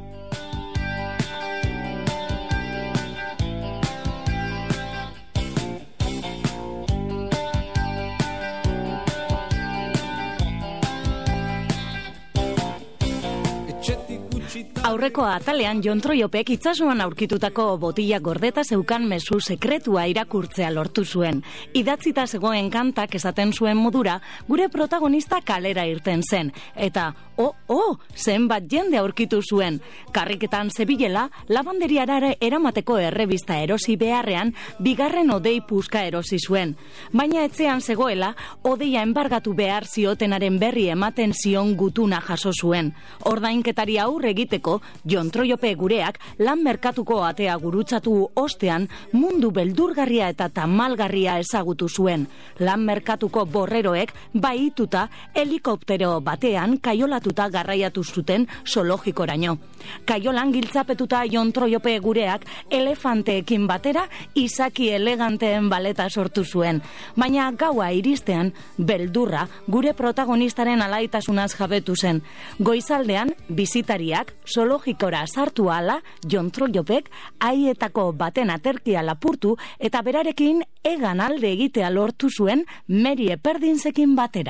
Aurreko atalean Jon Troyopek itsasuan aurkitutako botila gordeta zeukan mezu sekretua irakurtzea lortu zuen. Idatzita zegoen kantak esaten zuen modura, gure protagonista kalera irten zen. Eta, zenbat jende aurkitu zuen. Karriketan zebilela, labanderiara eramateko errebista erosi beharrean, bigarren odei puska erosi zuen. Baina etxean zegoela, odeia enbargatu behar ziotenaren berri ematen zion gutuna jaso zuen. Ordainketari aurre egiteko, Jon Troyope gureak lan merkatuko atea gurutzatu ostean mundu beldurgarria eta tamalgarria ezagutu zuen. Lan merkatuko borreroek bahituta helikoptero batean kaiolatuta garraiatu zuten zoologikoraino. Kaiolan giltzapetuta Jon Troyope gureak elefanteekin batera izaki eleganteen baleta sortu zuen. Baina gaua iristean beldurra gure protagonistaren alaitasunaz jabetu zen. Goizaldean bizitariak zoologikora sartu ala, Jon Troyopek haietako baten aterkia lapurtu eta berarekin egan alde egitea lortu zuen Mary Eperdinsekin batera.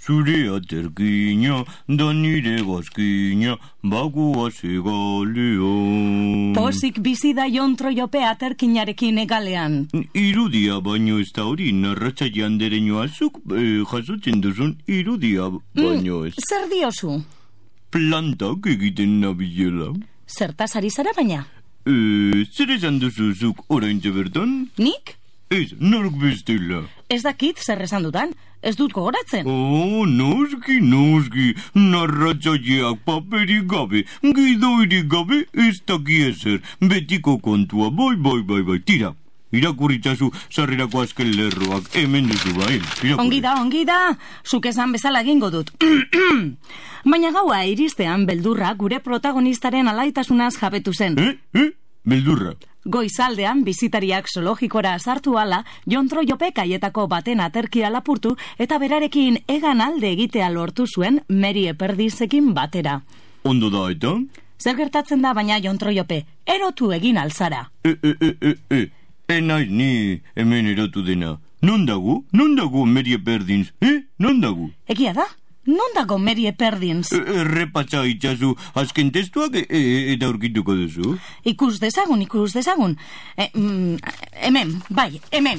zure aterkina, da nire gazkina, bagua segalean. Pozik bizi da Jon Troiope aterkinarekin egalean. Irudia baino ez da hori, narratzailean dereño azuk jasotzen duzun irudia baino ez. Zer diozu? Plantak egiten nabilela. Zertaz ari zara baina? Zer esan duzuzuk oraintxe bertan? Nik? Ez, nork bestela. Ez dakit zer esan dudan, ez dut gogoratzen. Oh, noski, narratzaileak paperik gabe, gidoirik gabe, ez daki ezer, betiko kontua, bai, tira. Irakurritzazu sarrerako azken lerroak, hemen duzu bai. Ongi da, zuk esan bezala egingo dut. Baina gaua iristean beldurra gure protagonistaren alaitasunaz jabetu zen. Beldurra? Goizaldean bizitariak zoologikora sartu ala, Jon Troiope kaietako baten aterkia lapurtu eta berarekin egan alde egitea lortu zuen Mary Eperdinsekin batera. Ondo da eta? Zer gertatzen da baina Jon Troiope, erotu egin alzara. Naiz ni hemen erotu dena. Non dago Mary Eperdins? Non dago? Egia da? Non dago Mary Eperdins? Errepatza itxazu azken testuak eta aurkituko duzu. Ikus dezagun. Hemen, bai, hemen.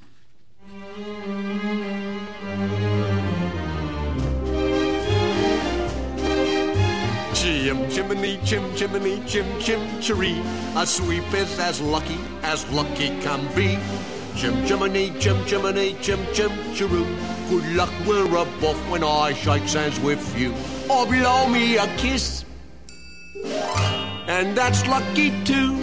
Chim chimney, chim chimney, chim chim chiree. A sweep is as lucky can be. Chim chimney, chim chimney, chim chim chiroo. Good luck, we're above when I shake hands with you. Or blow me a kiss, and that's lucky too.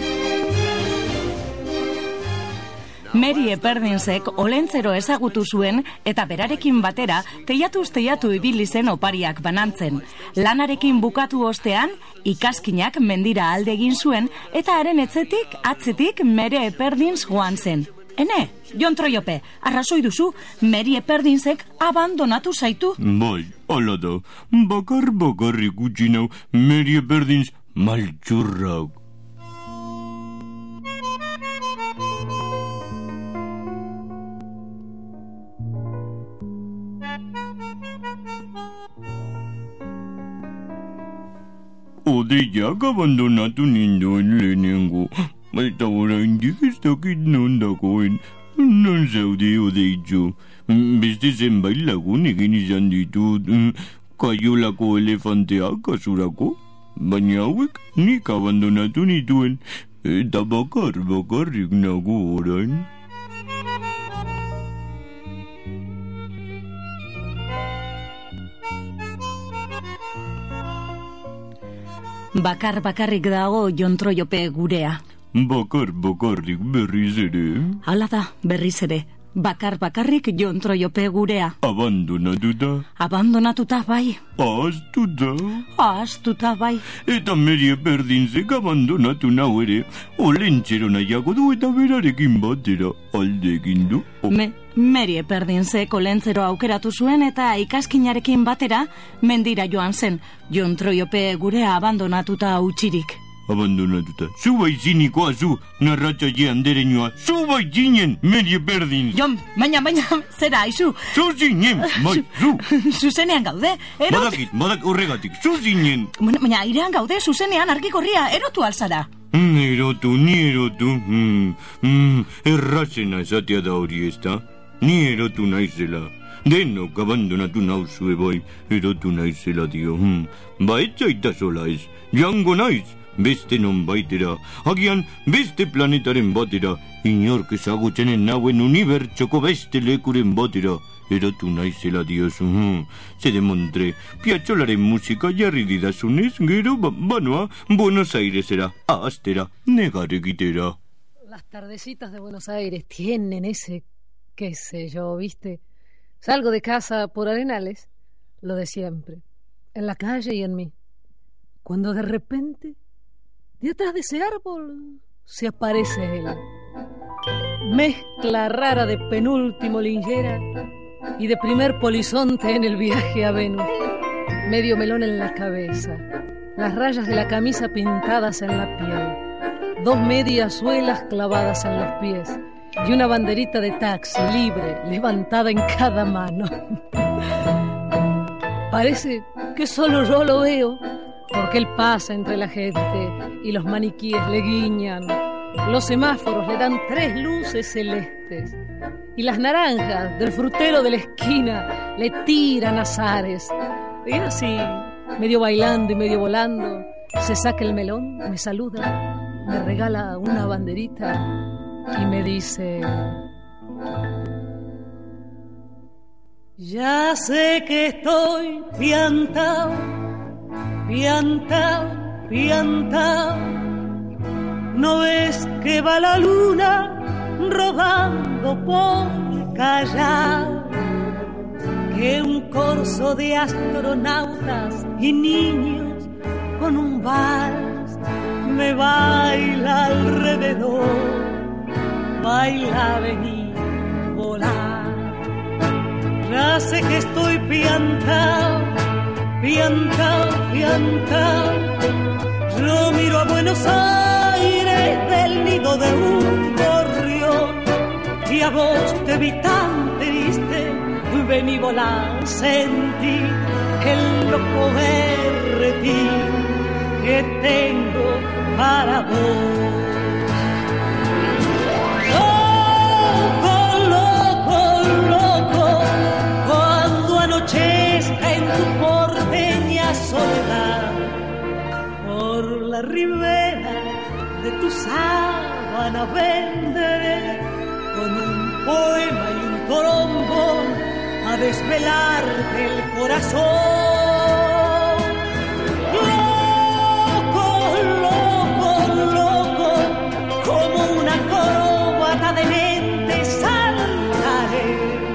Mary Eperdinsek olentzero ezagutu zuen eta berarekin batera teiatuz teiatu ibili zen opariak banantzen. Lanarekin bukatu ostean, ikaskinak mendira alde egin zuen eta haren atzetik Mary Eperdins joan zen. Ene, Jon Troiope, arrazoi duzu, Mary Eperdinsek abandonatu zaitu. Bai, hala da, bakarrik utzi nau Mary Eperdins maltsurrak. Odeiak abandonatu ninduen lehenengo, eta oraindik ez dakit non dagoen, non zaude odeitxo. Beste zenbait lagun egin izan ditut, kaiolako elefanteak kasurako, baina hauek nik abandonatu nituen, eta bakarrik nago orain. Bakarrik dago Jon Troiope gurea. Bakarrik berriz ere. Hala da, berriz ere. Bakarrik Jon Troiope gurea. Abandonatuta bai. Ahaztuta bai. Eta Mary Eperdinsek abandonatu nau ere. Olentzero nahiago du eta berarekin batera alde egin du. Mary Eperdinsek olentzero aukeratu zuen eta ikaskinarekin batera mendira joan zen. Jon Troiope gurea abandonatuta utzirik. Abandonatuta. Zu bai zinikoa zu, narratzailean dereñoa. Zu bai zinen, Mary Eperdins. Jon, baina, zera, aizu. Zu zinen, bai, zu. Zuzenean gaude, Badak horregatik, zu zinen. Baina, airean gaude, zuzenean argikorria, erotu alzara. Ni erotu. Errazena esatea da hori ez da. Ni erotu naizela. Denok abandonatu nauzue bai, erotu naizela dio. Ba ez zaita sola ez, jango naiz. Beste non baitera, agian beste planetaren batera, inork ezagutzenen nauen unibertsoko beste lekuren batera, erotu naizela diozu. Zede montre, piatxolaren musika jarri didazunez, gero banoa Buenos Airesera, ahaztera, negar egitera. Las tardecitas de Buenos Aires tienen ese, qué sé yo, ¿viste? Salgo de casa por Arenales, lo de siempre, en la calle y en mí. Cuando de repente, detrás de ese árbol, se aparece él. Mezcla rara de penúltimo Lingera y de primer polizonte en el viaje a Venus. Medio melón en la cabeza, las rayas de la camisa pintadas en la piel, 2 medias suelas clavadas en los pies y una banderita de taxi libre levantada en cada mano. Parece que solo yo lo veo, porque él pasa entre la gente y los maniquíes le guiñan. Los semáforos le dan 3 luces celestes y las naranjas del frutero de la esquina le tiran azares. Y así, medio bailando y medio volando, se saca el melón, me saluda, me regala una banderita y me dice: ya sé que estoy piantao, piantao, piantao. ¿No ves que va la luna rodando por Callao? Que un corso de astronautas y niños con un vals me baila alrededor. Baila, vení, volar. Ya sé que estoy piantao, piantao, piantao. Yo miro a Buenos Aires del nido de un gorrión y a vos te vi tan triste. Vení, volar, sentí el loco berretín que tengo para vos. Anochezca en tu porteña soledad, por la ribera de tu sábana vendré con un poema y un trombón a desvelarte el corazón. Loco, loco, loco, como una acróbata de mente saltaré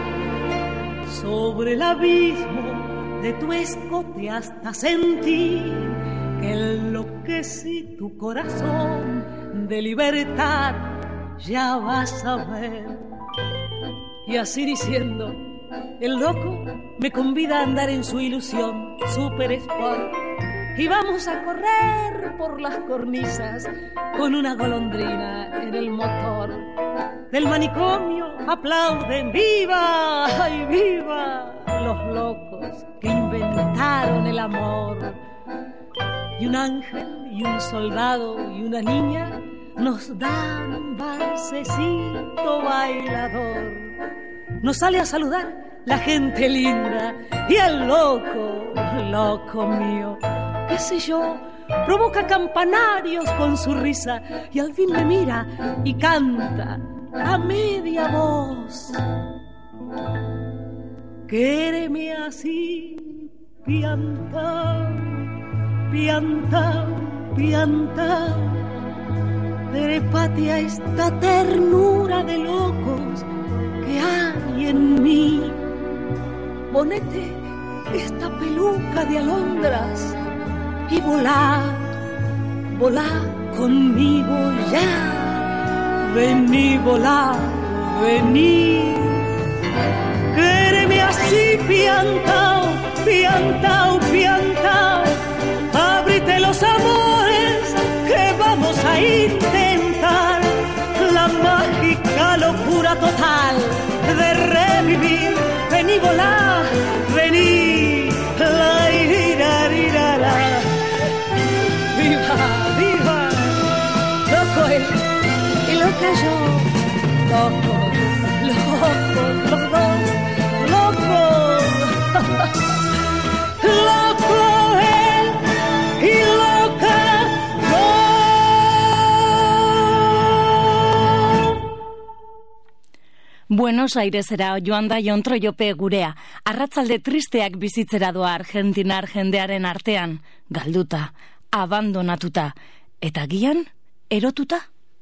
sobre el abismo de tu escote hasta sentir que enloquecí tu corazón de libertad, ya vas a ver. Y así diciendo, el loco me convida a andar en su ilusión super sport y vamos a correr por las cornisas con una golondrina en el motor. Del manicomio aplauden ¡viva! ¡Ay, viva! Los locos que inventaron el amor. Y un ángel y un soldado y una niña nos dan un balsecito bailador. Nos sale a saludar la gente linda y el loco, loco mío, qué sé yo, provoca campanarios con su risa y al fin me mira y canta a media voz. Quéreme así, piantao, piantao, piantao. Trépate a esta ternura de locos que hay en mí. Ponete esta peluca de alondras y volá, volá conmigo ya. Vení, volá, vení. Quéreme así, piantao, piantao, piantao. Ábrite los amores que vamos a intentar. La mágica locura total de revivir. Vení, volá, vení. La ira, ira, la. Viva, viva. Loco él y loca yo. Loco, loco, los dos. Loco. Loco él y loca yo. Buenos Airesera joan da Jon Troiope gurea. Arratzalde tristeak bizitzera doa argentinar jendearen artean. Galduta, abandonatuta, eta gian erotuta.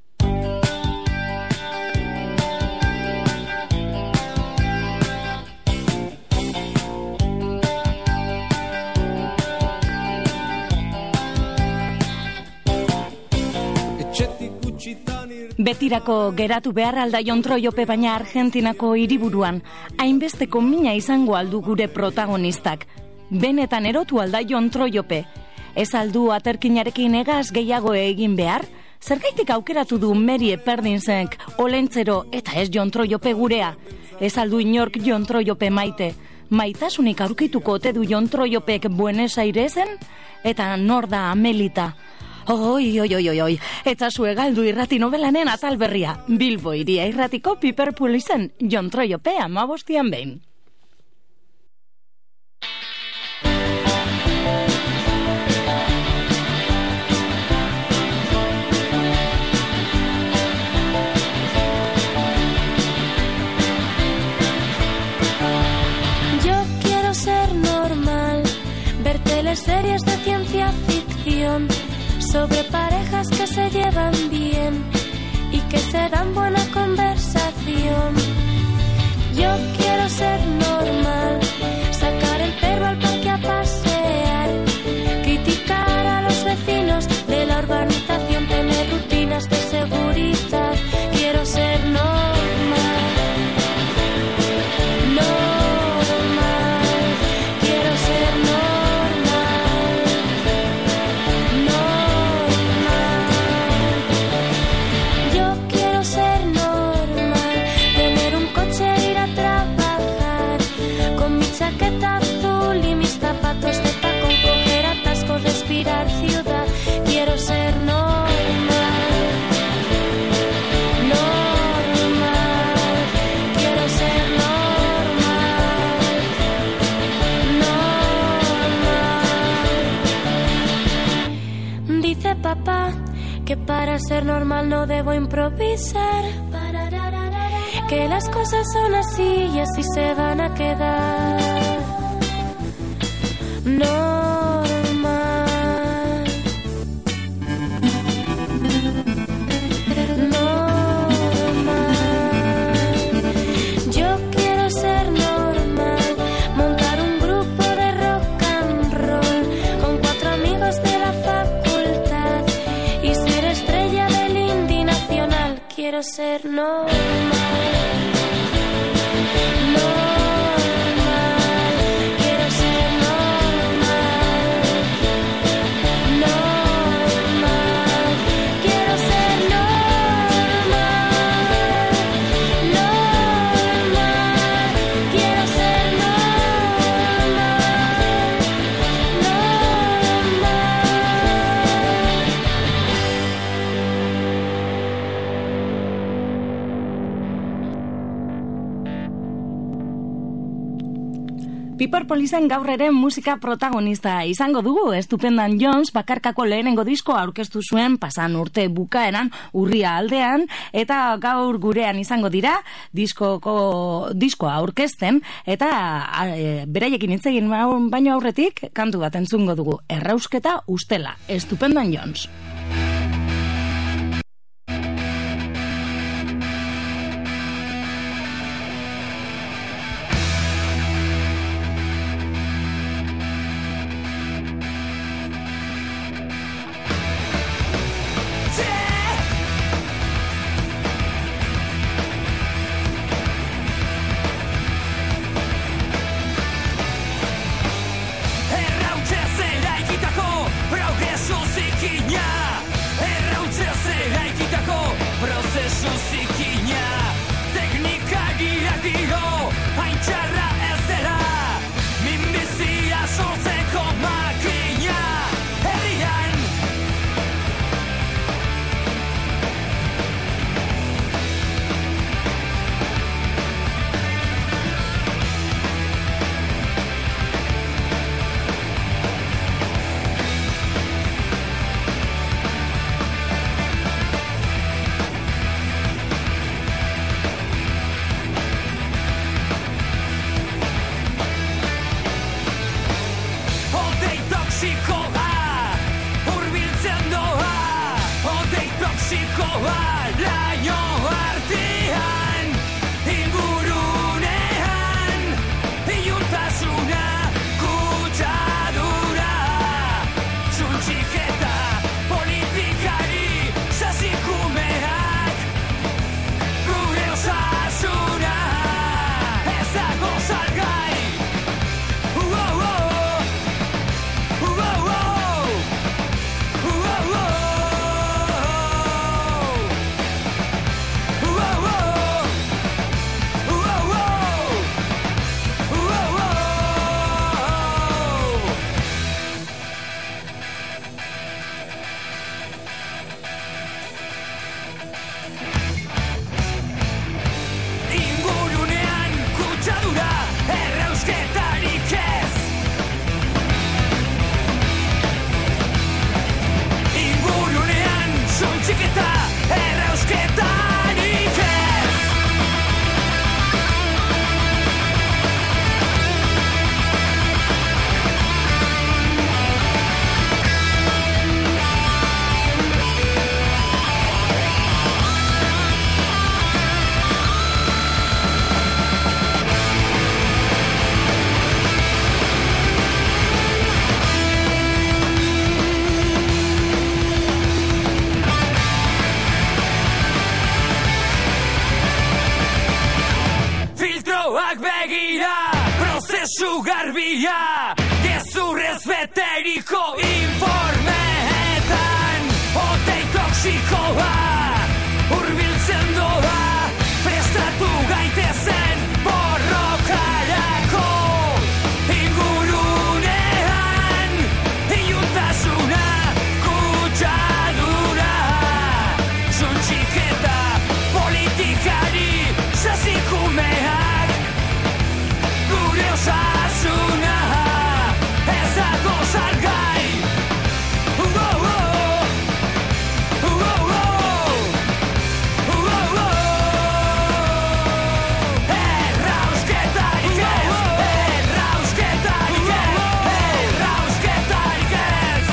Betirako geratu behar alda Jon Troiope baina Argentinako hiriburuan, hainbesteko mina izango aldu gure protagonistak. Benetan erotu alda Jon Troiope. Ez aldu aterkinarekin egaz gehiago egin behar? Zergaitik aukeratu du Mary Eperdinzek, Olentzero eta ez Jon Troiope gurea? Ez aldu inork Jon Troiope maite? maitasunik aurkituko ote du Jon Troiopek Buenos Airesen? Eta nor da Amelita? Oi, etzazue galdu irrati nobelanen atal berria. Bilbo Hiria Irratiko Piper Polisen, Jon Troiope 15 behin. Series de ciencia ficción sobre parejas que se llevan bien y que se dan buena conversación. Yo quiero ser normal, sacar el perro al parque a pasear, criticar a los vecinos de la urbanización, tener rutinas de seguridad. Quiero ser normal. Ciudad, quiero ser normal, quiero ser normal. Dice papá que para ser normal no debo improvisar, que las cosas son así y así se van a quedar. Quiero ser normal, quiero ser normal, quiero ser normal, quiero ser Piper Polisen gaur ere musika protagonista izango dugu. Estupendan Jones bakarkako lehenengo diskoa aurkeztu zuen pasan urte bukaeran Urria aldean, eta gaur gurean izango dira diskoa aurkezten, eta beraiekin hitz egin baino aurretik kantu bat entzungo dugu. Errausketa ustela, Estupendan Jones. Progreso zikina garbia, gezurrez beteriko informeetan, otei toksikoa, hurbiltzen doa, prestatu gaitezen borrokarako, ingurunean, iluntasuna, kutsadura, suntxiketa, politikari, sasikumeak, gure osasuna, ez dago salgai. Errausketarik ez, errausketarik ez, errausketarik ez.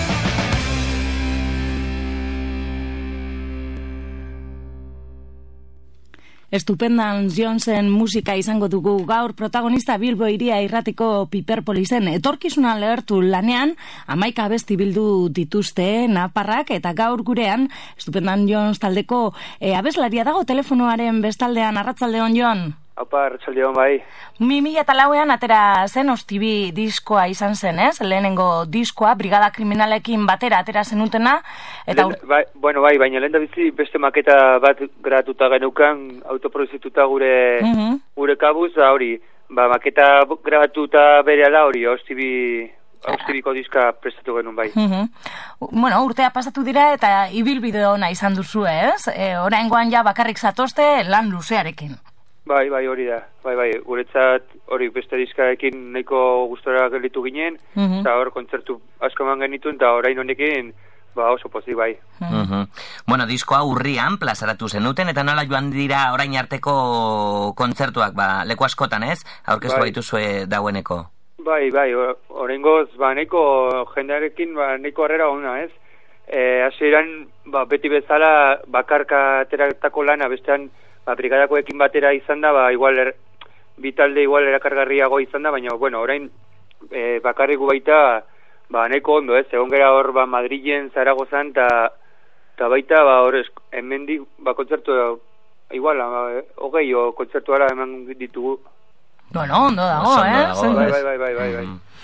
Estupendan Jonesen musika izango dugu gaur protagonista Bilbo Hiria Irratiko Piperpolisen etorkizuna lehertu lanean 11 abesti bildu dituzte naparrak eta gaur gurean Estupendan Jons taldeko abeslaria dago telefonoaren bestaldean. Arratsaldeon Jon. Aupa, arratsaldeon bai. 2004an atera zen Ostibi diskoa izan zen, ez? Lehenengo diskoa Brigada Kriminalekin batera atera zenutena eta bai, baina lehen da bizi beste maketa bat gratuta genukan autoproduzituta gure kabuz, hori, maketa grabatuta berehala hori Ostibiko diska prestatu genuen bai. Bueno, urtea pasatu dira eta ibilbide ona izan duzu, ez? Oraingoan ja bakarrik zatozte lan luzearekin. Bai, hori da. Bai, guretzat hori beste diskaekin nahiko gustora gelditu ginen, eta hor kontzertu asko eman genituen, eta orain honekin oso pozik bai. Bueno, diskoa urrian plazaratu zenuten, eta nola joan dira orain arteko kontzertuak, leku askotan, ez? Aurkeztu baituzue daueneko. Bai, oraingoz, nahiko jendearekin nahiko harrera ona, ez? Hasieran, beti bezala bakarka ateratako lana, bestean brigadakoekin batera izan da, igual bitalde igual erakargarriago izan da, baina, bueno, orain bakarriku baita nahiko ondo, ez? Egon gara hor Madrilen, Zaragozan, eta baita hor hemendik kontzertu igual, hogei kontzertuara eman ditugu. Bueno, ondo dago, Bai.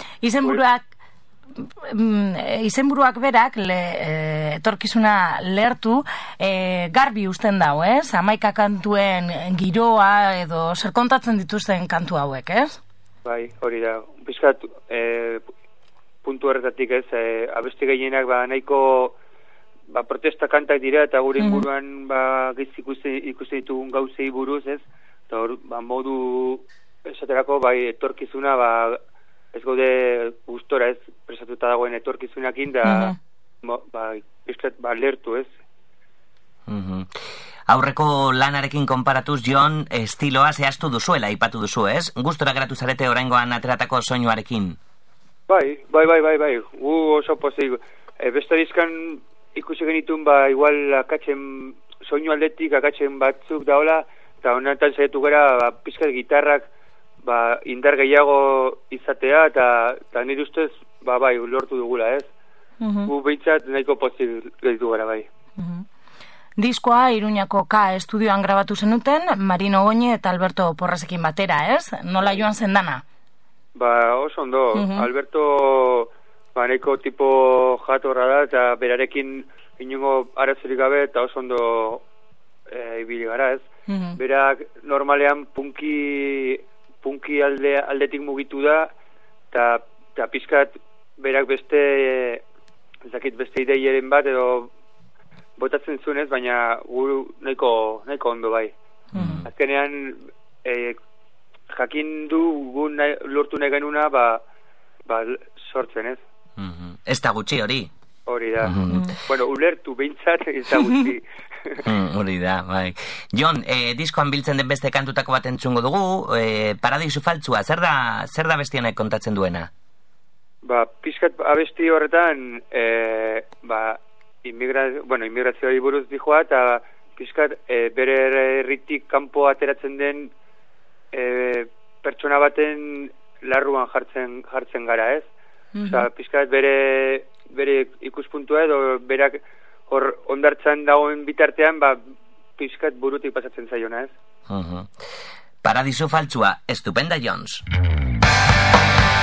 Izenburuak berak etorkizuna lehertu garbi usten dago, ez? 11 kantuen giroa edo zer kontatzen dituzten kantu hauek, ez? Bai, hori da. Pizkat puntu horretatik, ez? Abesti gehienak nahiko protesta kantak dira eta gure inguruan ikusi ditugun gauzei buruz, ez? Eta hor, modu esaterako, etorkizuna ez gaude gustora, ez, prestatuta dagoen etorkizunakin, da, lertu, ez. Aurreko lanarekin konparatuz, Jon, estiloa zehaztu duzuela, ipatu duzu, ez? Gustora geratu zarete oraingoan ateratako soinuarekin? Bai. Gu oso pozik. Beste dizkan ikusi genitun, igual akatzen soinu aldetik, akatzen batzuk daola, eta honetan zaitu gara, pizkat gitarrak, indar gehiago izatea, eta nire ustez, lortu dugula, ez? Gu behintzat nahiko pozik gelditu gara, bai. Diskoa Iruñako K estudioan grabatu zenuten, Marino Goñi eta Alberto Porrasekin batera, ez? Nola joan zen dana? Oso ondo. Alberto nahiko tipo jatorra da, eta berarekin inungo arazorik gabe, eta oso ondo ibili gara, ez? Berak normalean punki aldetik mugitu da, eta pizkat berak beste ideiaren bat, edo botatzen zunez, baina gu nahiko ondo bai. Azkenean, jakin du gu lortu nahi genuna, sortzen, ez? Ez da gutxi hori? Hori da. Bueno, ulertu behintzat ez da gutxi. Hori da, bai. Jon, diskoan biltzen den beste kantutako bat entzungo dugu, Paradisu Faltsua, zer da bestionek kontatzen duena? Pizkat abesti horretan, immigrazioari buruz dijoa, eta pizkat bere herritik kanpo ateratzen den pertsona baten larruan jartzen gara, ez? Osa, pizkat bere ikuspuntua edo berak hor ondartzan dagoen bitartean, pizkat burutik pasatzen zaiona, ez? Paradisu Faltsua, Estupenda Jons.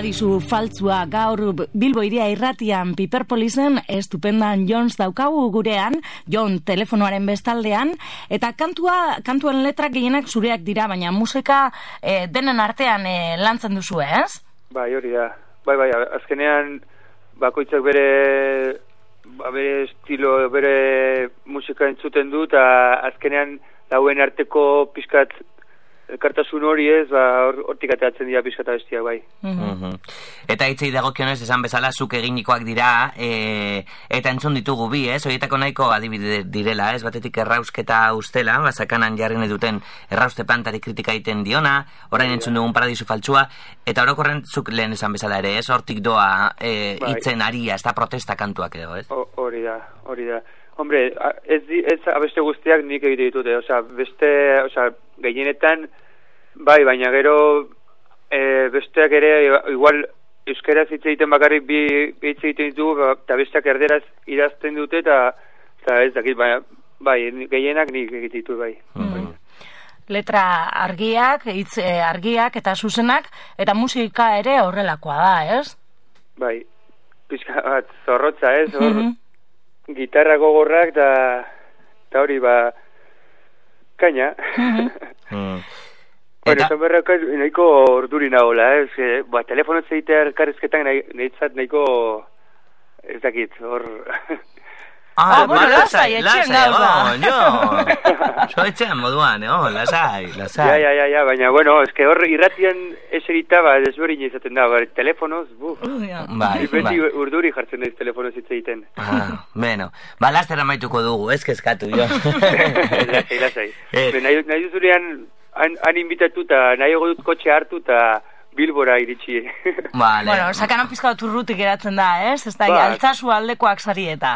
Paradisu faltzua gaur Bilbo Hiria Irratian Piperpolisen estupendan Jones daukagu gurean, Jon telefonoaren bestaldean, eta kantuen letrak gehienak zureak dira, baina musika denen artean lantzen duzu, ez? Bai, hori da. Bai, azkenean bakoitzak bere estilo, bere musika entzuten du, eta azkenean dauen arteko pixkat elkartasun hori ez, hortik ateratzen dira pixka eta bestiak, bai. Eta hitzei dagokionez esan bezala zuk eginikoak dira, eta entzun ditugu bi, ez? Horietako nahiko adibide direla, ez? Batetik errausketa ustela, bazakanan jarri nahi duten errauste plantari kritika egiten diona, orain entzun dugun Paradisu faltsua, eta orokorren zuk lehen esan bezala ere, ez? Hortik doa hitzen aria, ez da protesta kantuak edo, ez? Hori da. Hombre, ez abeste guztiak nik egite ditute, gehienetan, bai, baina gero besteak ere, igual euskaraz hitz egiten bakarrik bi hitz egiten ditugu, eta besteak erderaz idazten dute, eta ez dakit, bai, gehienak nik egite ditu, bai. Letra argiak, hitz argiak eta zuzenak, eta musika ere horrelakoa da, ez? Bai, pixka bat zorrotza, ez, hor... Gitarra gogorrak eta hori kaina. Bueno, esan berrako nahiko orduri nagoela, ez? Telefono zeitea elkarrizketan nahiko ez dakit, hor... Bueno, lasai, etxean gauza. Jo etxean moduan, lasai. Ja, baina, bueno, eske hor irratian eserita, desberdin izaten da, telefonoz, beti urduri jartzen daiz telefonoz hitz egiten. Bueno, laster amaituko dugu, ez kezkatu, jo. Lasai. Nahi duzurean, han invitatu eta nahi dut kotxe hartu eta Bilbora iritsi. Bueno, sakanan pizka bat urrutik geratzen da, ez? Ez da, altzazu aldekoak sarieta.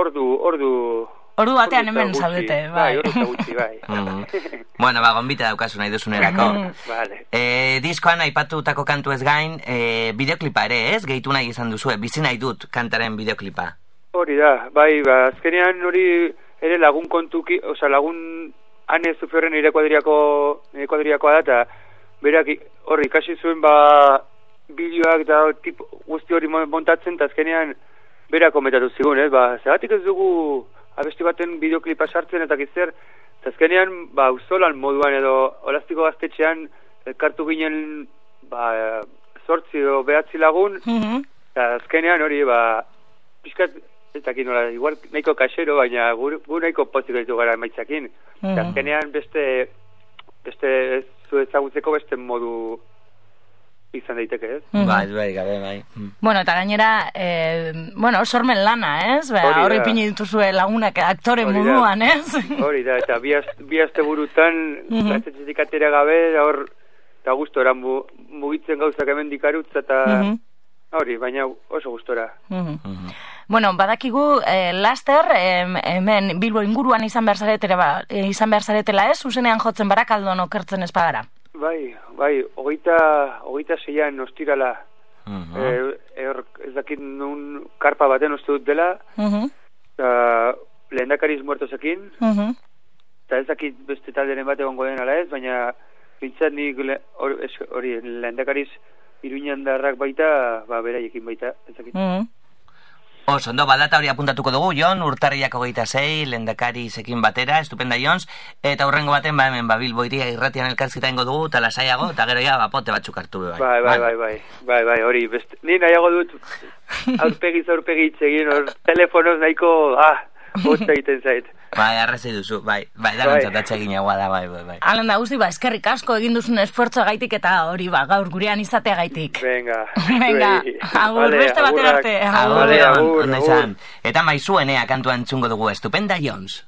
Ordu batean hemen zaudete, bai. Ordu gutxi, bai. Bueno, gonbita daukazu nahi duzunerako. Vale. Diskoan aipatutako kantu ez gain, bideoklipa ere, ez? Gehitu nahi izan duzue, bizi nahi dut kantaren bideoklipa. Hori da, bai, azkenean hori ere lagun kontuki, lagun Ane Zufierren nire kuadriakoa da, eta berak hori ikasi zuen bideoak da guzti hori montatzen, eta azkenean berak komentatu zigun, zeratik ez dugu abesti baten bideoklipa sartzen eta gizzer, eta azkenean, uzolan moduan edo olaztiko gaztetxean elkartu ginen 8 edo 9 lagun, eta azkenean hori, pixkat, ez dakit nola, igual nahiko kasero, baina gu nahiko poziko ditu gara emaitzakin, eta azkenean beste zu ezagutzeko beste modu izan daiteke, ez? Bai, gabe, bai. Bueno, eta gainera, sormen lana, ez? Horri pini dituzue lagunak aktore moduan, ez? Hori da, eta bi aste burutan, gaztetxetik atera gabe, hor, eta gustora, mugitzen gauzak hemen dikarutz, eta hori, baina oso gustora. Bueno, badakigu, laster, hemen Bilbo inguruan izan behar zaretela, ez? Zuzenean jotzen Barakaldon okertzen ez pagara. Bai, 26an ostirala, ez dakit nun karpa baten uste dut dela, lehendakariz muertosekin, eta ez dakit beste talderen bat egongo den ala ez, baina bintzat nik hori lehendakariz Iruinan darrak baita, beraiekin baita, ez dakit. Ondo, data hori apuntatuko dugu, Jon, urtarriak 26, lehendakarizekin batera, estupenda Jons, eta hurrengo baten, hemen Bilbo Hiria Irratian elkarrizketa ingo dugu, eta lasaiago, eta gero pote batzuk hartu bai. Bai, hori, ni nahiago dut aurpegi egin, hor telefonoz nahiko, bosta egiten zait. Arrezei duzu, darantzat eginagoa da, bai. Alen da guzti, eskerrik asko egin duzun esfuerzo gaitik eta hori, gaur gurean izatea gaitik. Venga, agur, beste batera arte. Agur. Eta maizuenea kantua entzungo dugu, estupenda Jons.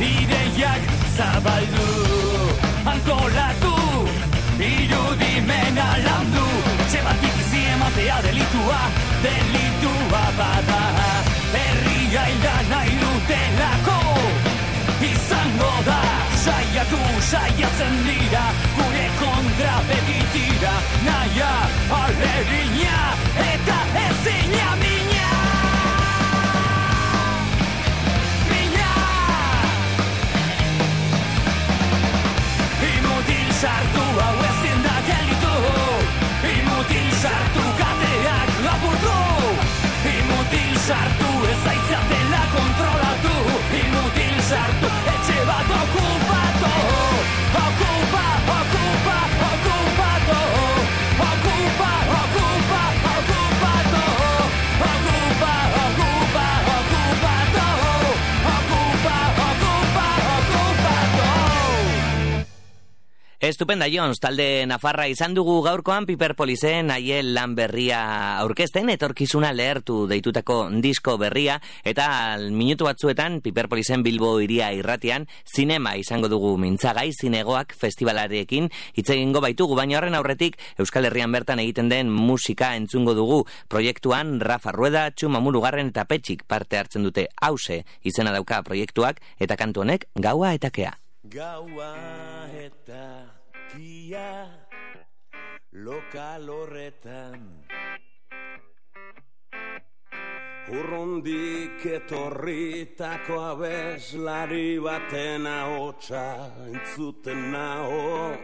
ideiak zabaldu, antolatu, irudimena landu, etxe batik izi ematea delitua bada, herria hilda nahi dutelako, izango da, saiatzen dira, gure kontra begitira, naia, alegina, eta ezina mina. Imutil sartu hau ezin da gelditu, imutil sartu kateak lapurtu, imutil sartu ez aitzatela kontrolatu, imutil sartu etxe bat okupatu, okupatu, okupatu, Estupenda Jones, talde nafarra izan dugu gaurkoan Piperpolisen haien lan berria aurkezten, etorkizuna lehertu deitutako disko berria, eta minutu batzuetan Piperpolisen Bilbo Hiria irratian zinema izango dugu mintzagai, zinegoak festivalarekin hitz egingo baitugu, baina horren aurretik Euskal Herrian bertan egiten den musika entzungo dugu. Proiektuan Rafa Rueda, Txuma Murugarren eta Petxik parte hartzen dute. Hause izena dauka proiektuak, eta kantu honek Gaua eta Kea. Gaua eta kia lokal horretan, urrundik etorritako abeslari baten ahotsa entzuten naho,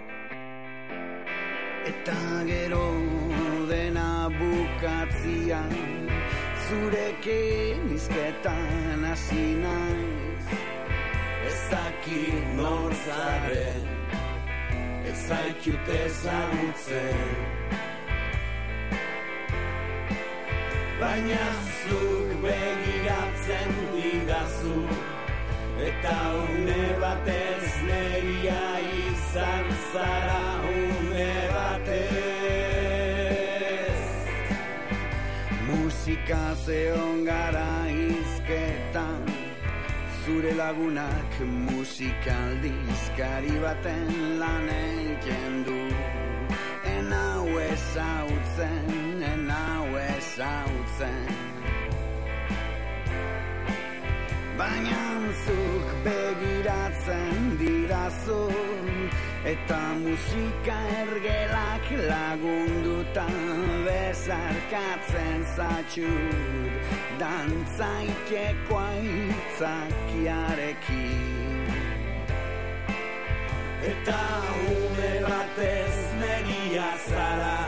eta gero dena bukatzian zurekin izketan hasi naiz. Ezakit nor zaren, ez zaitut ezagutzen, baina zuk begiratzen didazu, eta une batez neria izan zara, une batez. Musika zeon gara hizketan, zure lagunak musikaldizkari baten lan egiten du. Enau ezautzen, baina zuk begiratzen didazu, eta musika ergelak lagunduta bezarkatzen zaitut, dantzaiteko aitzakiarekin. Eta une batez neria zara,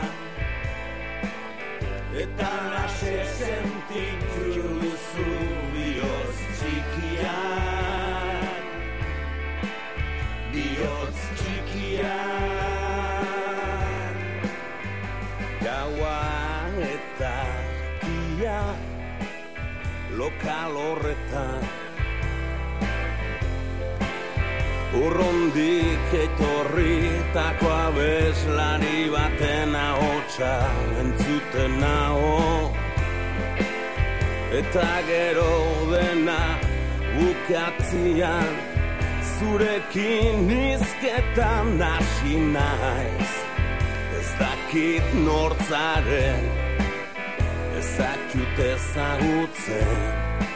eta laxe sentitu duzu bihotz txikiak, bihotz txikiak. Gaua eta kia lokal horretan, urrundik etorritako abeslari baten ahotsa entzuten naho, eta gero dena bukatzian zurekin izketan hasi naiz. Ez dakit nortzaren, ez dakit ezagutzen,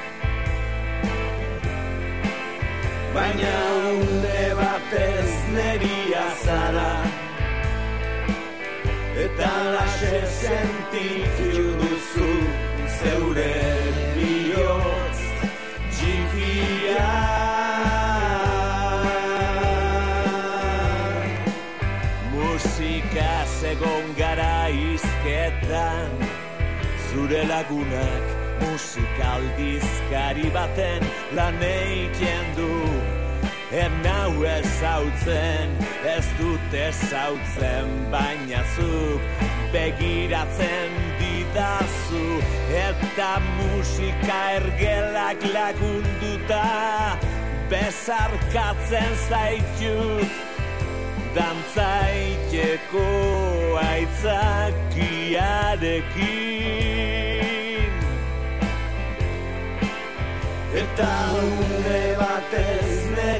baina une batez neria zara, eta laxe sentitu duzu zeure bihotz txikia. Musikaz egon gara hizketan, zure lagunak musikaldizkari baten lan egiten du. Enau ezautzen, ez dut ezautzen, baina zuk begiratzen didazu, eta musika ergelak lagunduta bezarkatzen zaitut, dantzaiteko aitzakiarekin. Eta une batez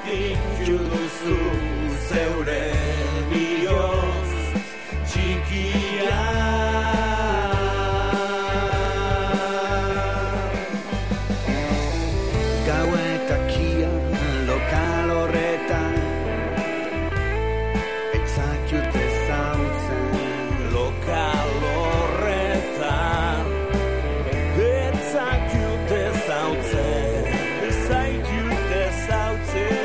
sentitu duzu zeure bihotz txikia. Gauetak ia lokal horretan etzakut ezautzen. Lokal horretan etzakut ezautzen. Ezaitut ezautzen.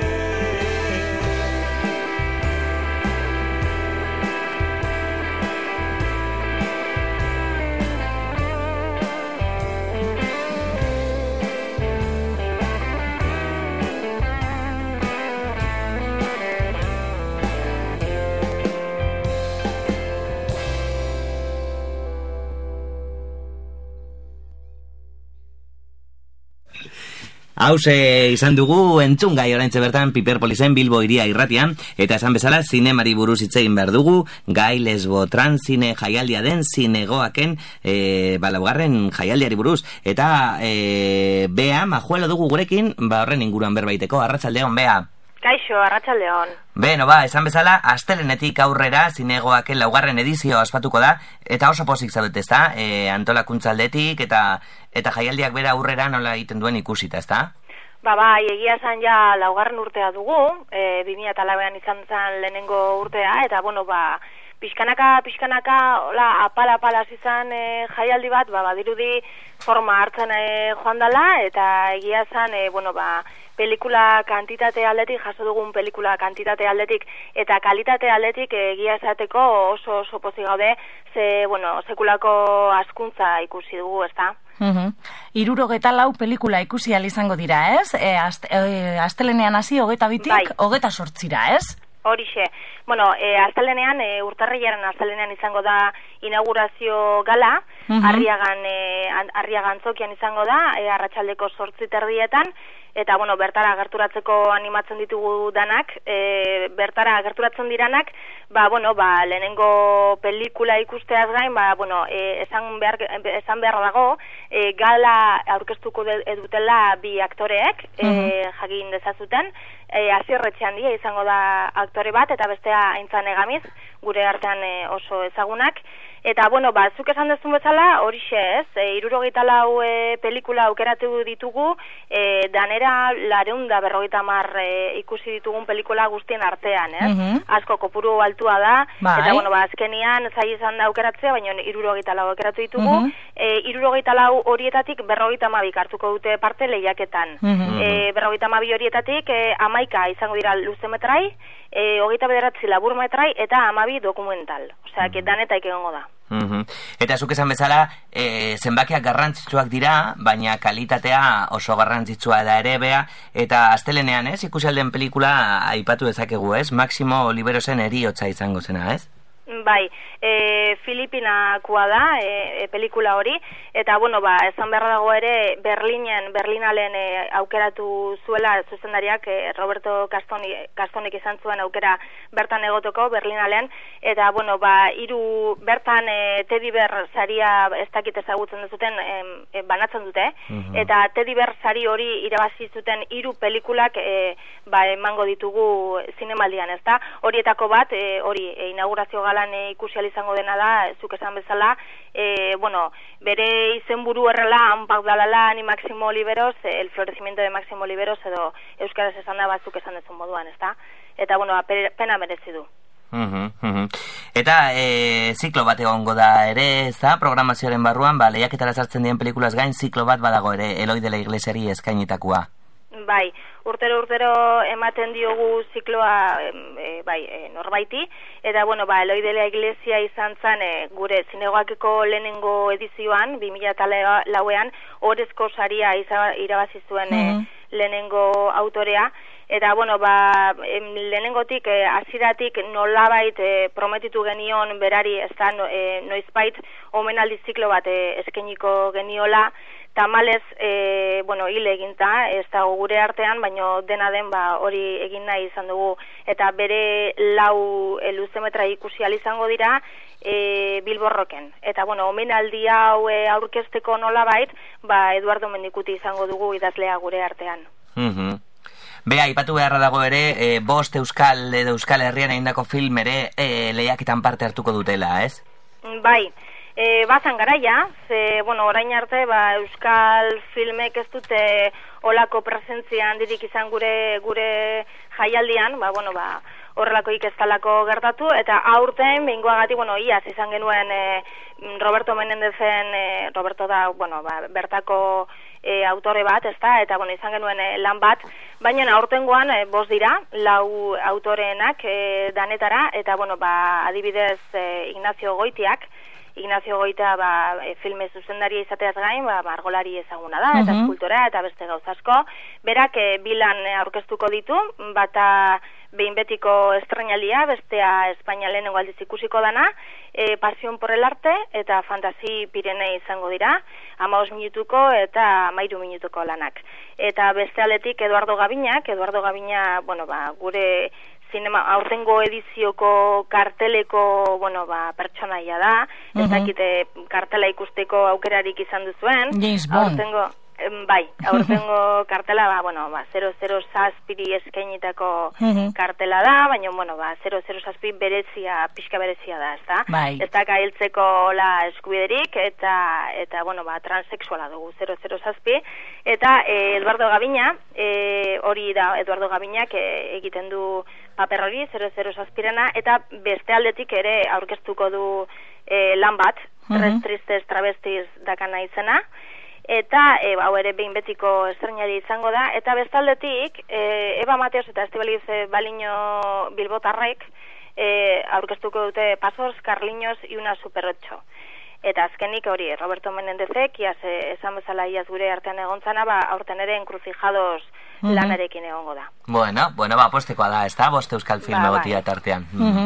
Hauze izan dugu entzungai oraintze bertan Piperpolisen Bilbo Hiria irratian, eta esan bezala zinemari buruz hitz egin behar dugu, gai lesbo transzine jaialdia den zinegoaken laugarren jaialdiari buruz, eta Bea Majuelo dugu gurekin, horren inguruan berbaiteko. Arratsaldeon, Bea. Kaixo, arratsaldeon. Beno, esan bezala, astelenetik aurrera zinegoaken laugarren edizioa ospatuko da, eta oso pozik zaudet, ezta? Antolakuntza aldetik eta jaialdiak bera aurrera nola egiten duen ikusita, ezta? Bai, egia esan ja laugarren urtea dugu, 2004an izan zen lehenengo urtea, eta pixkanaka, hola, apala izan jaialdi bat, badirudi forma hartzen joan dela, eta egia esan, pelikula kantitate aldetik, jaso dugun pelikula kantitate aldetik, eta kalitate aldetik egia esateko oso pozik gaude, sekulako askuntza ikusi dugu, ezta? 74 pelikula ikusi ahal izango dira, ez? Astelenean hasi 22tik 28ra, ez? Horixe. Astelenean, urtarrilaren astelenean izango da inaugurazio gala, Arriagan Zokian izango da, arratsaldeko 8:30, eta bertara gerturatzeko animatzen ditugu danak, bertara gerturatzen diranak, lehenengo pelikula ikusteaz gain, esan behar dago, gala aurkeztuko dutela bi aktoreek, jakin dezazuten, Azierretxean dia izango da aktore bat, eta bestea Aintzan Egamiz, gure artean oso ezagunak. Eta, zuk esan dezun bezala, horixe ez, 74 pelikula aukeratu ditugu, danera 450 ikusi ditugun pelikula guztien artean, ez? Asko kopuru altua da, eta, azkenian zai izan da aukeratzea, baina 74 aukeratu ditugu, 74 horietatik 52 hartuko dute parte lehiaketan. 52 horietatik 11 izango dira luzemetrai, 29 laburmetrai eta 12 dokumental. Osea, danetaik egongo da. Eta zuk esan bezala, zenbakiak garrantzitsuak dira, baina kalitatea oso garrantzitsua da ere, Bea, eta astelenean, ez, ikusi alden pelikula aipatu dezakegu, ez? Máximo Oliverosen Heriotza izango zena, ez? Bai, Filipinakoa da pelikula hori, eta esan behar dago ere Berlinalen aukeratu zuela zuzendariak Roberto Castonik izan zuen aukera bertan egoteko Berlinalen, eta bertan Teddy Bear saria ez dakit ezagutzen duzuten banatzen dute, eta Teddy Bear sari hori irabazi zuten 3 pelikulak emango ditugu zinemaldian, ezta? Horietako bat, hori inaugurazio galan ikusi izango dena da, zuk esan bezala, bere izenburu errela, Unpak Dalala ni Máximo Oliveros, el florecimiento de Máximo Oliveros, edo euskaraz esan da batzuk esan dezun moduan, ezta? Eta, pena merezi du. Eta ziklo bat egongo da ere, ez da, programazioaren barruan, lehiaketara sartzen dien pelikulaz gain, ziklo bat badago ere, Eloi de la Iglesiari eskainitakoa. Bai, urtero ematen diogu zikloa norbaiti, eta Eloi de la Iglesia izan zen gure zinegoakeko lehenengo edizioan, 2004an, orezko saria irabazi zuen lehenengo autorea, eta lehenengotik hasieratik nolabait prometitu genion berari, ez da noizbait omenaldi ziklo bat eskainiko geniola, tamalez, hil eginta, ez dago gure artean, baina dena den hori egin nahi izan dugu, eta bere 4 luzemetra ikusi izango dira Bilborroken. Eta, omenaldi hau aurkezteko nolabait, Eduardo Mendikuti izango dugu idazlea gure artean. Bea, aipatu beharra dago ere, bost Euskal edo Euskal Herrian egindako film ere lehiaketan parte hartuko dutela, ez? Bai, bazan garaia, ze, bueno, orain arte, Euskal filmek ez dute olako presentzia handirik izan gure jaialdian, horrelakoik ez talako gertatu, eta aurten, behingoagatik, iaz izan genuen Roberto Menendezen, Roberto da, bertako autore bat, ezta, eta, izan genuen lan bat, baina aurtengoan bost dira, 4 autoreenak danetara, eta, adibidez Ignacio Goitiak, Ignacio Goita filme zuzendaria izateaz gain, margolari ezaguna da, eta eskultora, eta beste gauzasko. Berak bilan aurkeztuko ditu, bata behin betiko estrenaldia, bestea Espainia lehenengo aldiz ikusiko dana, Pasión por el arte, eta Fantasi Pirene izango dira, 15 minutuko eta 13 minutuko lanak. Eta beste aldetik Eduardo Gabina, gure zinema aurtengo edizioko karteleko, pertsonaia da, ez dakite kartela ikusteko aukerarik izan duzuen. James Bond. Aurtengo kartela, 007 eskainitako kartela da, baina, 007 berezia, pixka berezia da, ez da? Ez da gailtzeko eskubiderik, eta transexuala dugu 007, eta Eduardo Gabina, hori da Eduardo Gabinak egiten du paper hori, 007rena, eta beste aldetik ere aurkeztuko du lan bat, Tres Tristes Travestis dakana izena, eta hau ere behin betiko estrenari izango da, eta bestaldetik Eba Mateos eta Estibaliz Baliño Bilbotarrek aurkeztuko dute Pasos, Carliños y una Super 8. Eta azkenik hori, Roberto Menendezek, esan bezala iaz gure artean egontzana, aurten ere Encrucijados lanarekin egongo da. Bueno, postekoa da, ez da, bost Euskal film egotia tartean.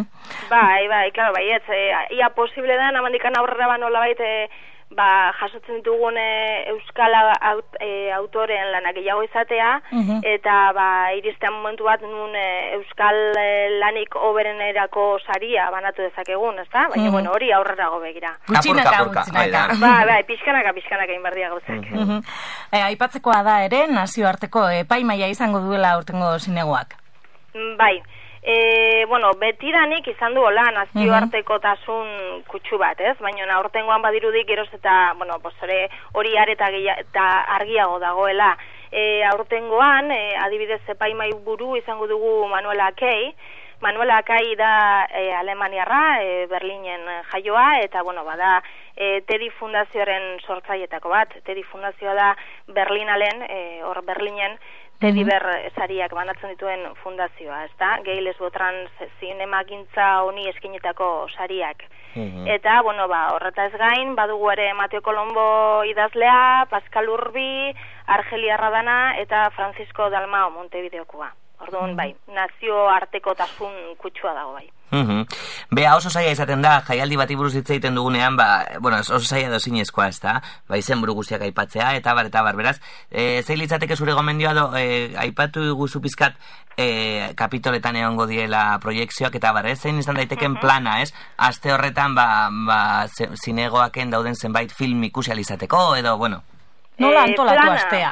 Claro, ia posible da, namandikan aurrera nola baite, jasotzen ditugun Euskal autoreen lanak gehiago izatea, eta iristean momentu bat nun Euskal lanik oberenerako saria banatu dezakegun, ezta? Baina, hori aurrerago begira. Gutxinaka. Pixkanaka inbardia gauzak. Aipatzekoa da ere, nazioarteko epaimaia izango duela aurtengo zinegoak. Bai. Betidanik izan du hola nazioarteko tasun kutsu bat, ez? Baina aurtengoan badirudik geroz eta, hori areta argiago dagoela. Aurtengoan, adibidez epaimai buru izango dugu Manuela Akei. Manuela Akei da Alemaniarra, Berlinen jaioa, eta, bada Teddy Fundazioaren sortzailetako bat. Teddy Fundazioa da Berlinalen, Berlinen, Teddy Ber sariak banatzen dituen fundazioa, ezta? Gay lesbo trans zinemagintza honi eskinetako sariak. Eta, horretaz gain, badugu ere Mateo Colombo idazlea, Pascal Urbi, Argelia Radana eta Francisco Dalmao Montevideokoa. Orduan, nazio arteko tasun kutsua dago, bai. Bea, oso zaila izaten da, jaialdi bati buruz hitz egiten dugunean, oso zaila dozinezkoa, ez da? Izen buru guztiak aipatzea, eta bar, beraz. Zeil litzateke zure gomendioa aipatu guzu pizkat kapitoletan egongo diela proiekzioak, eta zein izan daiteken plana, ez? Aste horretan, zinegoaken dauden zenbait film ikusi alizateko, edo, nola antolatu astea?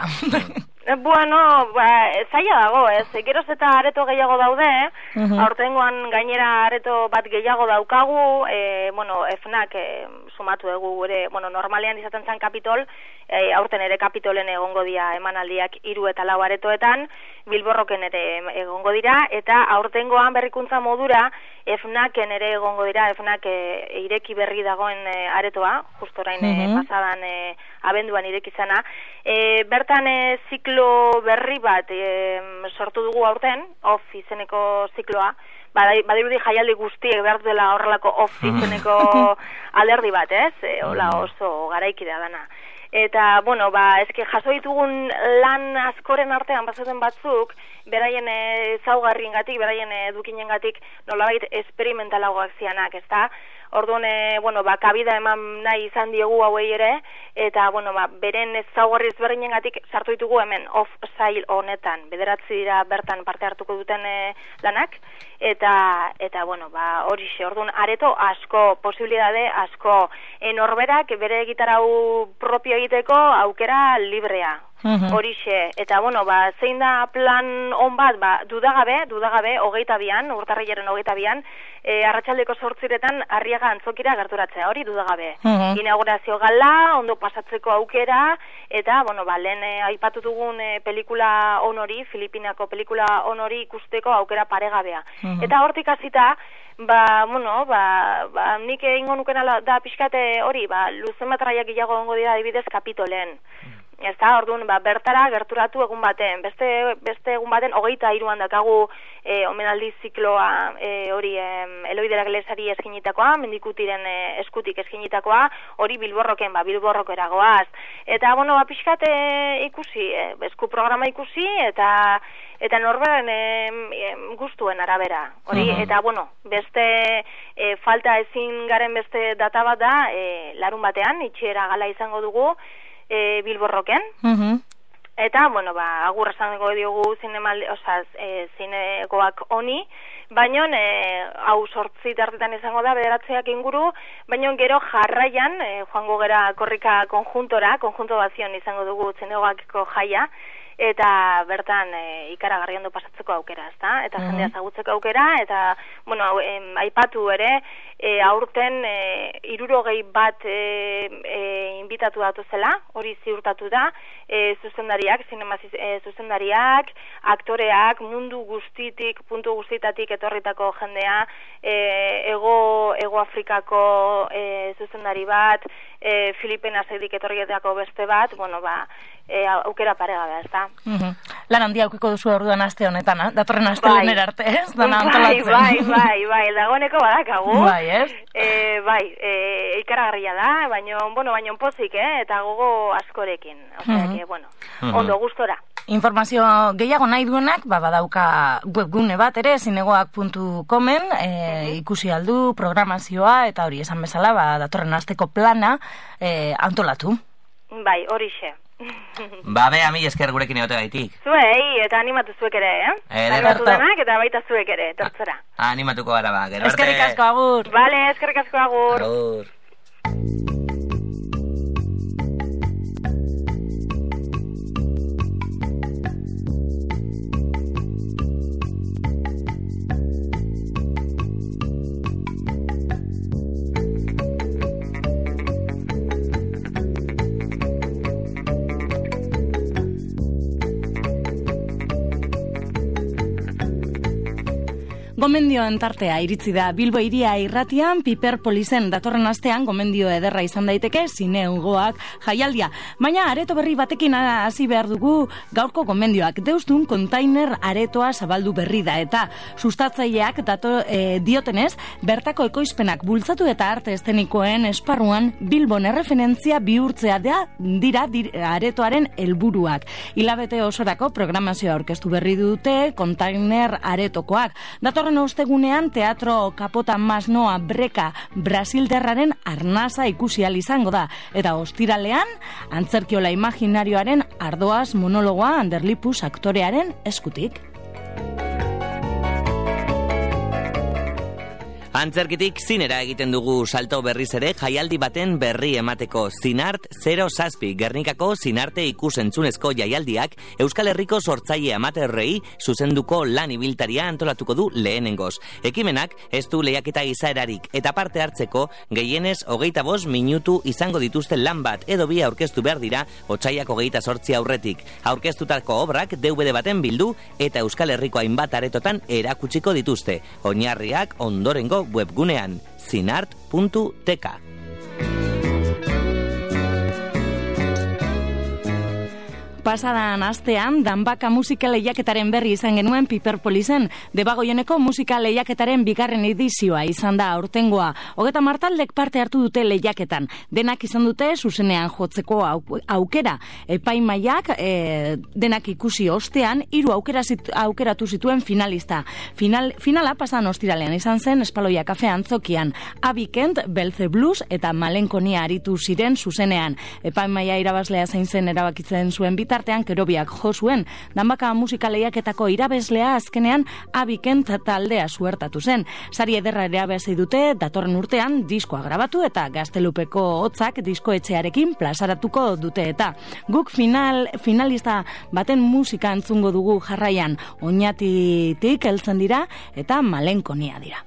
Zaila dago, ez? Geroz eta areto gehiago daude, aurtengoan gainera areto bat gehiago daukagu, FNAC sumatu dugu gure, normalean izaten zen kapitol, aurten ere kapitolen egongo dira emanaldiak 3 eta 4 aretoetan, Bilborroken ere egongo dira, eta aurtengoan berrikuntza modura, FNACen ere egongo dira, FNAC ireki berri dagoen aretoa, justo orain pasadan abenduan ireki zana. Bertan ziklo berri bat sortu dugu aurten, off izeneko zikloa, badirudi jaialdi guztiek behar dela horrelako off izeneko alderdi bat, ez? Hola oso garaikidea dana. Eta, eske jaso ditugun lan askoren artean bazaten batzuk, beraien zaugarriengatik, beraien edukinengatik nolabait esperimentalagoak zianak, ezta? Orduan, kabida eman nahi izan diegu hauei ere, eta, beren ezaugarri ezberdinengatik sartu ditugu hemen off-sail honetan, 9 dira bertan parte hartuko duten lanak, eta horixe, orduan, areto asko, posibilidade asko, norberak bere gitarau propio egiteko aukera librea. horixe. Eta, bueno, zein da plan on bat, dudagabe, 22, urtarrilaren 22, arratsaldeko 8 Arriaga Antzokira gerturatzea, hori dudagabe. Inaugurazio gala, ondo pasatzeko aukera, eta, bueno, lehen aipatu dugun pelikula onori, Filipinako pelikula onori ikusteko aukera paregabea. Eta hortik hasita, nik egingo nukena da pixkate hori, luzemetraiak gehiago ongo dira adibidez kapitolen. Ez da, orduan, bertara gerturatu egun baten. Beste egun baten, 23an dakagu omenaldi zikloa hori Eloi de la Iglesiari eskinitakoa, Mendikutiren eskutik eskinitakoa, hori Bilborroken, Bilborrokera goaz. Eta, bueno, pixkate ikusi, esku programa ikusi, eta norberen gustuen arabera. Hori, eta, bueno, beste falta ezin garen beste data bat da, larun batean, itxiera gala izango dugu, Bilborroken. Eta, bueno, agur esango diogu zinegoak honi, baino, hau 8 tartetan izango da, 9 inguru, baino gero jarraian, joango gera korrika konjunto bazion izango dugu zinegoakeko jaia, eta bertan ikaragarri ondo pasatzeko aukera, ezta? Eta jendea ezagutzeko aukera, eta, bueno, aipatu ere, aurten 61 inbitatu datuzela, hori ziurtatu da, zuzendariak, zuzendariak, aktoreak, mundu guztitik, puntu guztitatik etorritako jendea, Ego Afrikako zuzendari bat, Filipenasetik etorrietako beste bat, bueno, aukera paregabea, ezta? Lan handia aukiko duzu orduan aste honetan, datorren astelehener arte, ez? Bai, dagoeneko badakagu. Bai, ez? Ikaragarria da, baino pozik, eta gogo askorekin. Osea, bueno, ondo gustora. Informazio gehiago nahi duenak, badauka webgune bat ere, zinegoak.comen, ikusi aldu, programazioa, eta hori esan bezala, datorren asteko plana antolatu. Bai, horixe. Bea, mil esker gurekin egote gaitik. Zuei, eta animatu zuek ere, animatu denak, eta baita zuek ere, tortzera. Animatuko gara, gero arte. Eskerrik asko, agur. Vale, eskerrik asko, agur. Agur. Gomendioen tartea iritzi da Bilbo Hiria Irratian, Piperpolisen datorren astean gomendio ederra izan daiteke Zinegoak jaialdia. Baina areto berri batekin hasi behar dugu gaurko gomendioak. Deustun kontainer aretoa zabaldu berri da eta sustatzaileak diotenez bertako ekoizpenak bultzatu eta arte eszenikoen esparruan Bilbon erreferentzia bihurtzea dira aretoaren helburuak. Hilabete osorako programazioa aurkeztu berri dute kontainer aretokoak. Datorren ostegunean teatro Kapota Masnoa Breka Brasildarraren arnasa ikusi ahal izango da. Eta ostiralean, antzerkiola imaginarioaren ardoaz monologoa Anderlipus aktorearen eskutik. Antzerkitik zinera egiten dugu salto berriz ere jaialdi baten berri emateko. Zinart 07 Gernikako zinarte ikusentzunezko jaialdiak Euskal Herriko sortzaile amaterrei zuzenduko lan ibiltaria antolatuko du lehenengoz. Ekimenak ez du lehiaketa izaerarik eta parte hartzeko gehienez 25 minutu izango dituzte lan bat edo bi aurkeztu behar dira otsaiak 28 aurretik. Aurkeztutako obrak DVD baten bildu eta Euskal Herriko hainbat aretotan erakutsiko dituzte. Oinarriak ondorengo webgunean zinart.tk. Pasadan astean, Danbaka musika lehiaketaren berri izan genuen Piperpolisen. Debagoioneko musika lehiaketaren 2. edizioa izan da aurtengoa. 30 taldek parte hartu dute lehiaketan. Denak izan dute zuzenean jotzeko aukera. Epaimaiak denak ikusi ostean, 3 aukeratu zituen finalista. Finala pasadan ostiralean izan zen Espaloia Kafe Antzokian. Abikent, Belze Blues eta Malenkonia aritu ziren zuzenean. Epaimaia irabazlea zein zen erabakitzen zuen Bitartean Kerobiak jo zuen, Danbaka musika lehiaketako irabeslea azkenean Abikent taldea suertatu zen. Sari ederra irabazi dute datorren urtean diskoa grabatu eta Gaztelupeko hotzak diskoetxearekin plazaratuko dute eta. Guk finalista baten musika entzungo dugu jarraian, Oñatitik heltzen dira eta Malenkonia dira.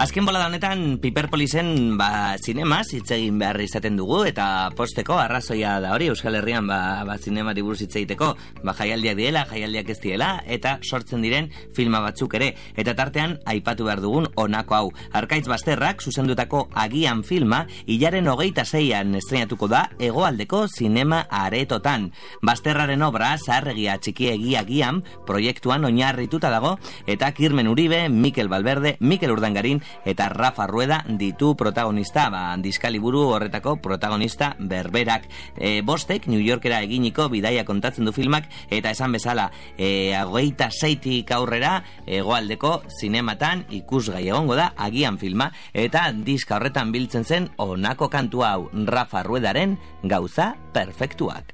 Azken bolada honetan Piperpolisen zinemaz hitz egin behar izaten dugu, eta posteko arrazoia da hori Euskal Herrian zinemari buruz hitz egiteko, jaialdiak diela, jaialdiak ez diela, eta sortzen diren filma batzuk ere, eta tartean aipatu behar dugun honako hau. Arkaitz Basterrak zuzendutako Agian filma hilaren 26an estrenatuko da Hegoaldeko zinema aretotan. Basterraren obra zaharregia txikiegia Agian proiektuan oinarrituta dago, eta Kirmen Uribe, Mikel Valverde, Mikel Urdangarin eta Rafa Rueda ditu protagonista, Diskaliburu horretako protagonista berberak. Bostek New Yorkera eginiko bidaia kontatzen du filmak, eta esan bezala 26tik aurrera Hegoaldeko zinematan ikusgai egongo da Agian filma, eta diska horretan biltzen zen honako kantu hau, Rafa Ruedaren Gauza Perfektuak.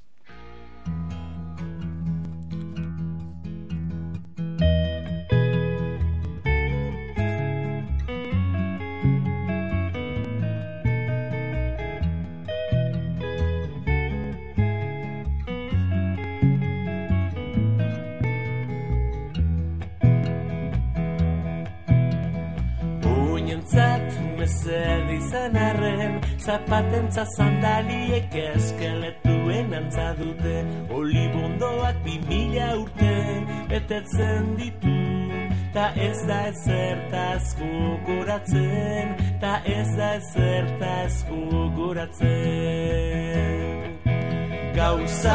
Mesede izan arren, zapatentza sandaliek eskeletuen antza dute, olibondoak 2000 urte betetzen ditu, ta ez da ezertaz gogoratzen, ta ez da ezertaz gogoratzen. Gauza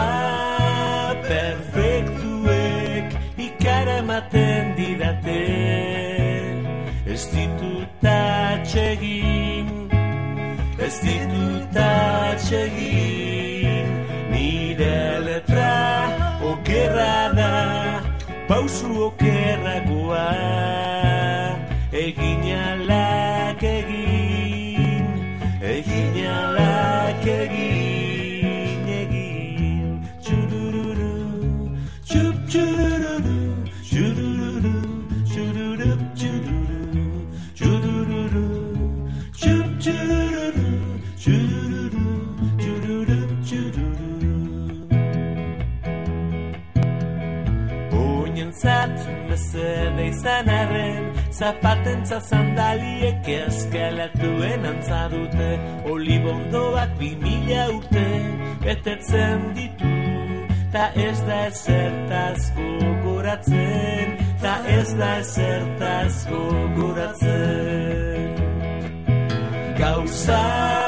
perfektuek ikaramaten didate, ez ditut atsegin, ez ditut atsegin, nire letra okerra da, pausu okerragoa, egin alak egin, egin alak egin, egin, txurururu, txup txurururu, txurururu, txururu, txururu. Oinentzat mesede izan arren, zapatentza sandaliek eskeletuen antza dute, olibondoak 2000 urte betetzen ditu, ta ez da ezertaz gogoratzen, ta ez da ezertaz gogoratzen. Gauza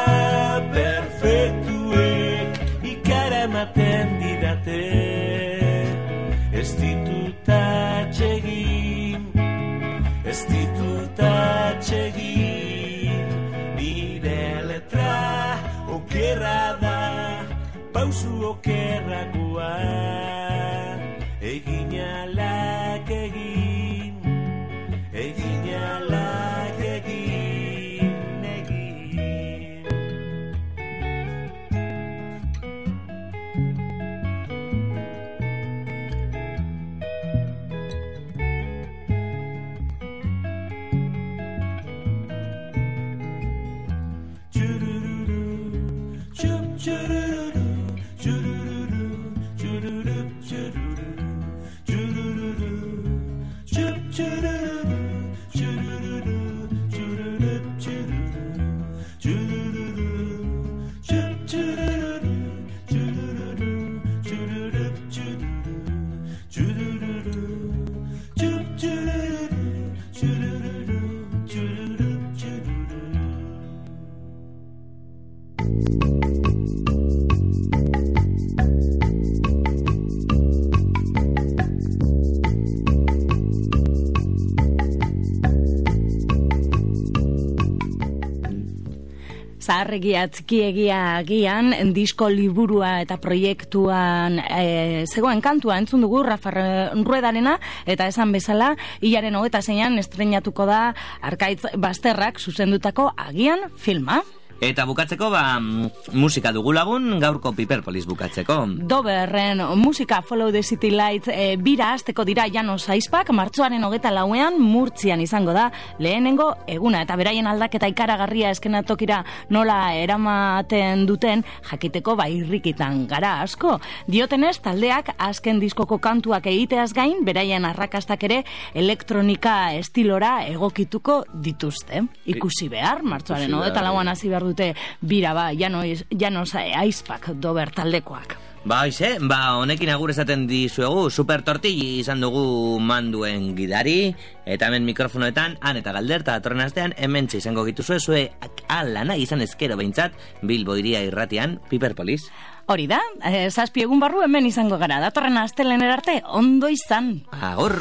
perfektuek ikaramaten didate, ez ditut atsegin, ez ditut atsegin, nire letra okerra da, pausu okerragoa, egin alak egin, egin alak egin, egin. Churururu, chup churururu, churururu, chururu, chururu, churururu, chup churururu, churururu, chururu, chururu, churururu, chup churururu, churururu, chururu, chururu, churururu, chup churururu, churururu, chururu, chururu. Zaharregia, txikiegia Agian, disko liburua eta proiektuan zegoen kantua entzun dugu Rafa Ruedarena, eta esan bezala, hilaren 26an estrenatuko da Arkaitz Basterrak zuzendutako Agian filma. Eta bukatzeko, musika dugu lagun, gaurko Piperpolis bukatzeko. Doberren musika Follow the City Lights bira hasteko dira Janos Aizpak, martxoaren 24 Murtzian izango da lehenengo eguna, eta beraien aldaketa ikaragarria eskenatokira nola eramaten duten jakiteko irrikitan gara asko. Diotenez, taldeak azken diskoko kantuak egiteaz gain, beraien arrakastak ere elektronika estilora egokituko dituzte. Ikusi behar, martxoaren 24an hasi behar dute bira Janos Aizpak Dober taldekoak. Honekin agur esaten dizuegu, Super Tortilli izan dugu manduen gidari, eta hemen mikrofonoetan, han eta galder, eta datorren astean, hemen izango gituzue, zue alana izan ezkero behintzat, Bilbo Hiria Irratian, Piperpolis. Hori da, 7 egun barru hemen izango gara, datorren astelehener arte, ondo izan. Agur!